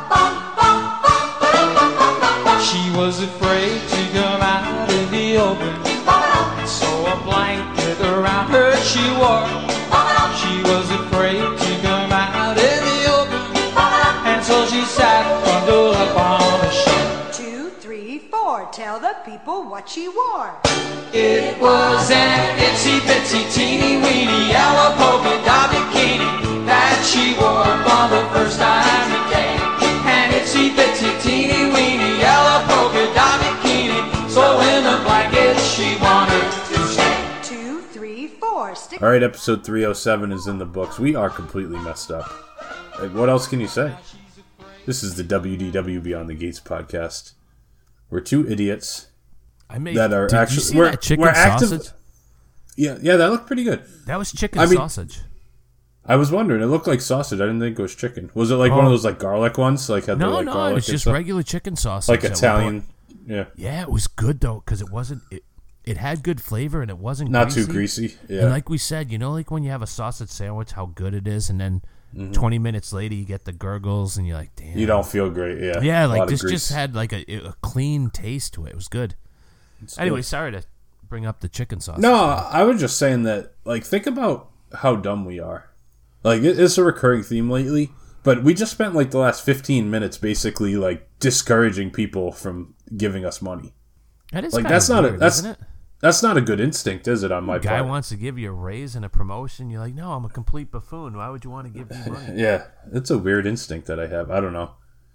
She was afraid to come out in the open, so a blanket around her she wore. She was afraid to come out in the open, and so she sat bundled up on a shelf. Two, three, four. Tell the people what she wore. It was an itsy bitsy teeny weeny yellow polka dot bikini that she wore for the first time today. An itsy bitsy teeny weeny yellow polka dot bikini, so in the blanket she wanted to stay. Two, three, four. Stick. All right, episode three oh seven is in the books. We are completely messed up. Like, what else can you say? This is the W D W Beyond the Gates podcast. We're two idiots I made. that are did actually you see we're, that chicken we're active. sausage? Yeah, yeah, that looked pretty good. That was chicken I mean- sausage. I was wondering. It looked like sausage. I didn't think it was chicken. Was it like one of Oh. those like garlic ones? Like had the, No, like, no, garlic it was and just stuff? regular chicken sausage. like at one Italian. point. Yeah, Yeah, it was good though because it wasn't. It, it had good flavor and it wasn't not greasy. too greasy. Yeah, And like we said, you know, like when you have a sausage sandwich, how good it is, and then twenty minutes later you get the gurgles, and you're like, damn. Mm-hmm. you don't feel great. Yeah, Yeah, A like lot of this grease. just had like a, a clean taste to it. It was good. Anyway, sorry to bring up the chicken sausage. No, I was just saying that. Like, think about how dumb we are. Like, it- it's a recurring theme lately, but we just spent like the last fifteen minutes basically like discouraging people from giving us money. that is like, kinda that's not a- weird, that's- isn't it? That's not a good instinct, is it? On my Guy part. wants to give you a raise and a promotion. You're like, no, I'm a complete buffoon. Why would you want to give me money? Yeah, it's a weird instinct that I have. I don't know.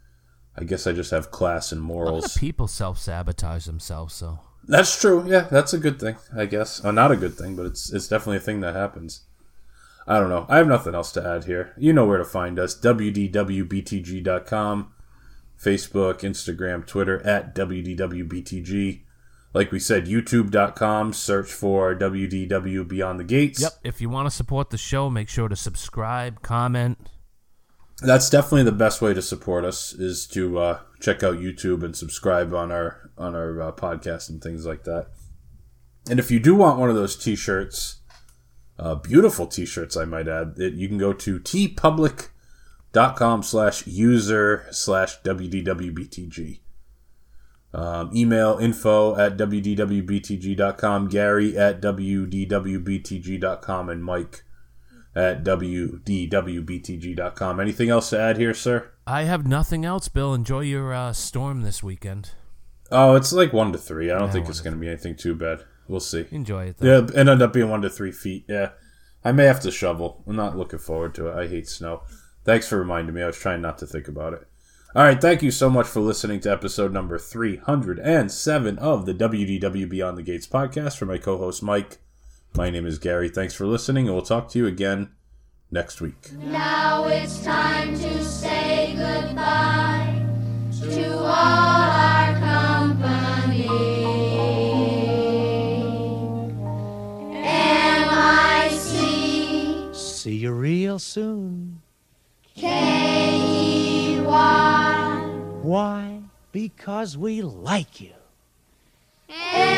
I guess I just have class and A lot morals. of people self sabotage themselves, so That's true. Yeah, that's a good thing, I guess. Uh, not a good thing, but it's it's definitely a thing that happens. I don't know. I have nothing else to add here. You know where to find us. W D W B T G dot com. Facebook, Instagram, Twitter, at W D W B T G. Like we said, YouTube dot com. Search for W D W Beyond the Gates. Yep. If you want to support the show, make sure to subscribe, comment. That's definitely the best way to support us, is to uh, check out YouTube and subscribe on our on our uh, podcast and things like that. And if you do want one of those T-shirts, uh, beautiful T-shirts, I might add, it, you can go to tpublic dot com slash user slash W D W B T G. Um, email info at W D W B T G dot com, Gary at W D W B T G dot com, and Mike at W D W B T G dot com. Anything else to add here, sir? I have nothing else, Bill. Enjoy your uh, storm this weekend. Oh, it's like one to three. I don't Yeah, think one it's to going to be anything too bad. We'll see. Enjoy it, though. Yeah, it ended up being one to three feet. Yeah. I may have to shovel. I'm not looking forward to it. I hate snow. Thanks for reminding me. I was trying not to think about it. All right, thank you so much for listening to episode number three hundred seven of the W D W Beyond the Gates podcast. For my co-host Mike, my name is Gary. Thanks for listening, and we'll talk to you again next week. Now it's time to say goodbye to all our company. M I C See you real soon. K E Y Why? Because we like you. M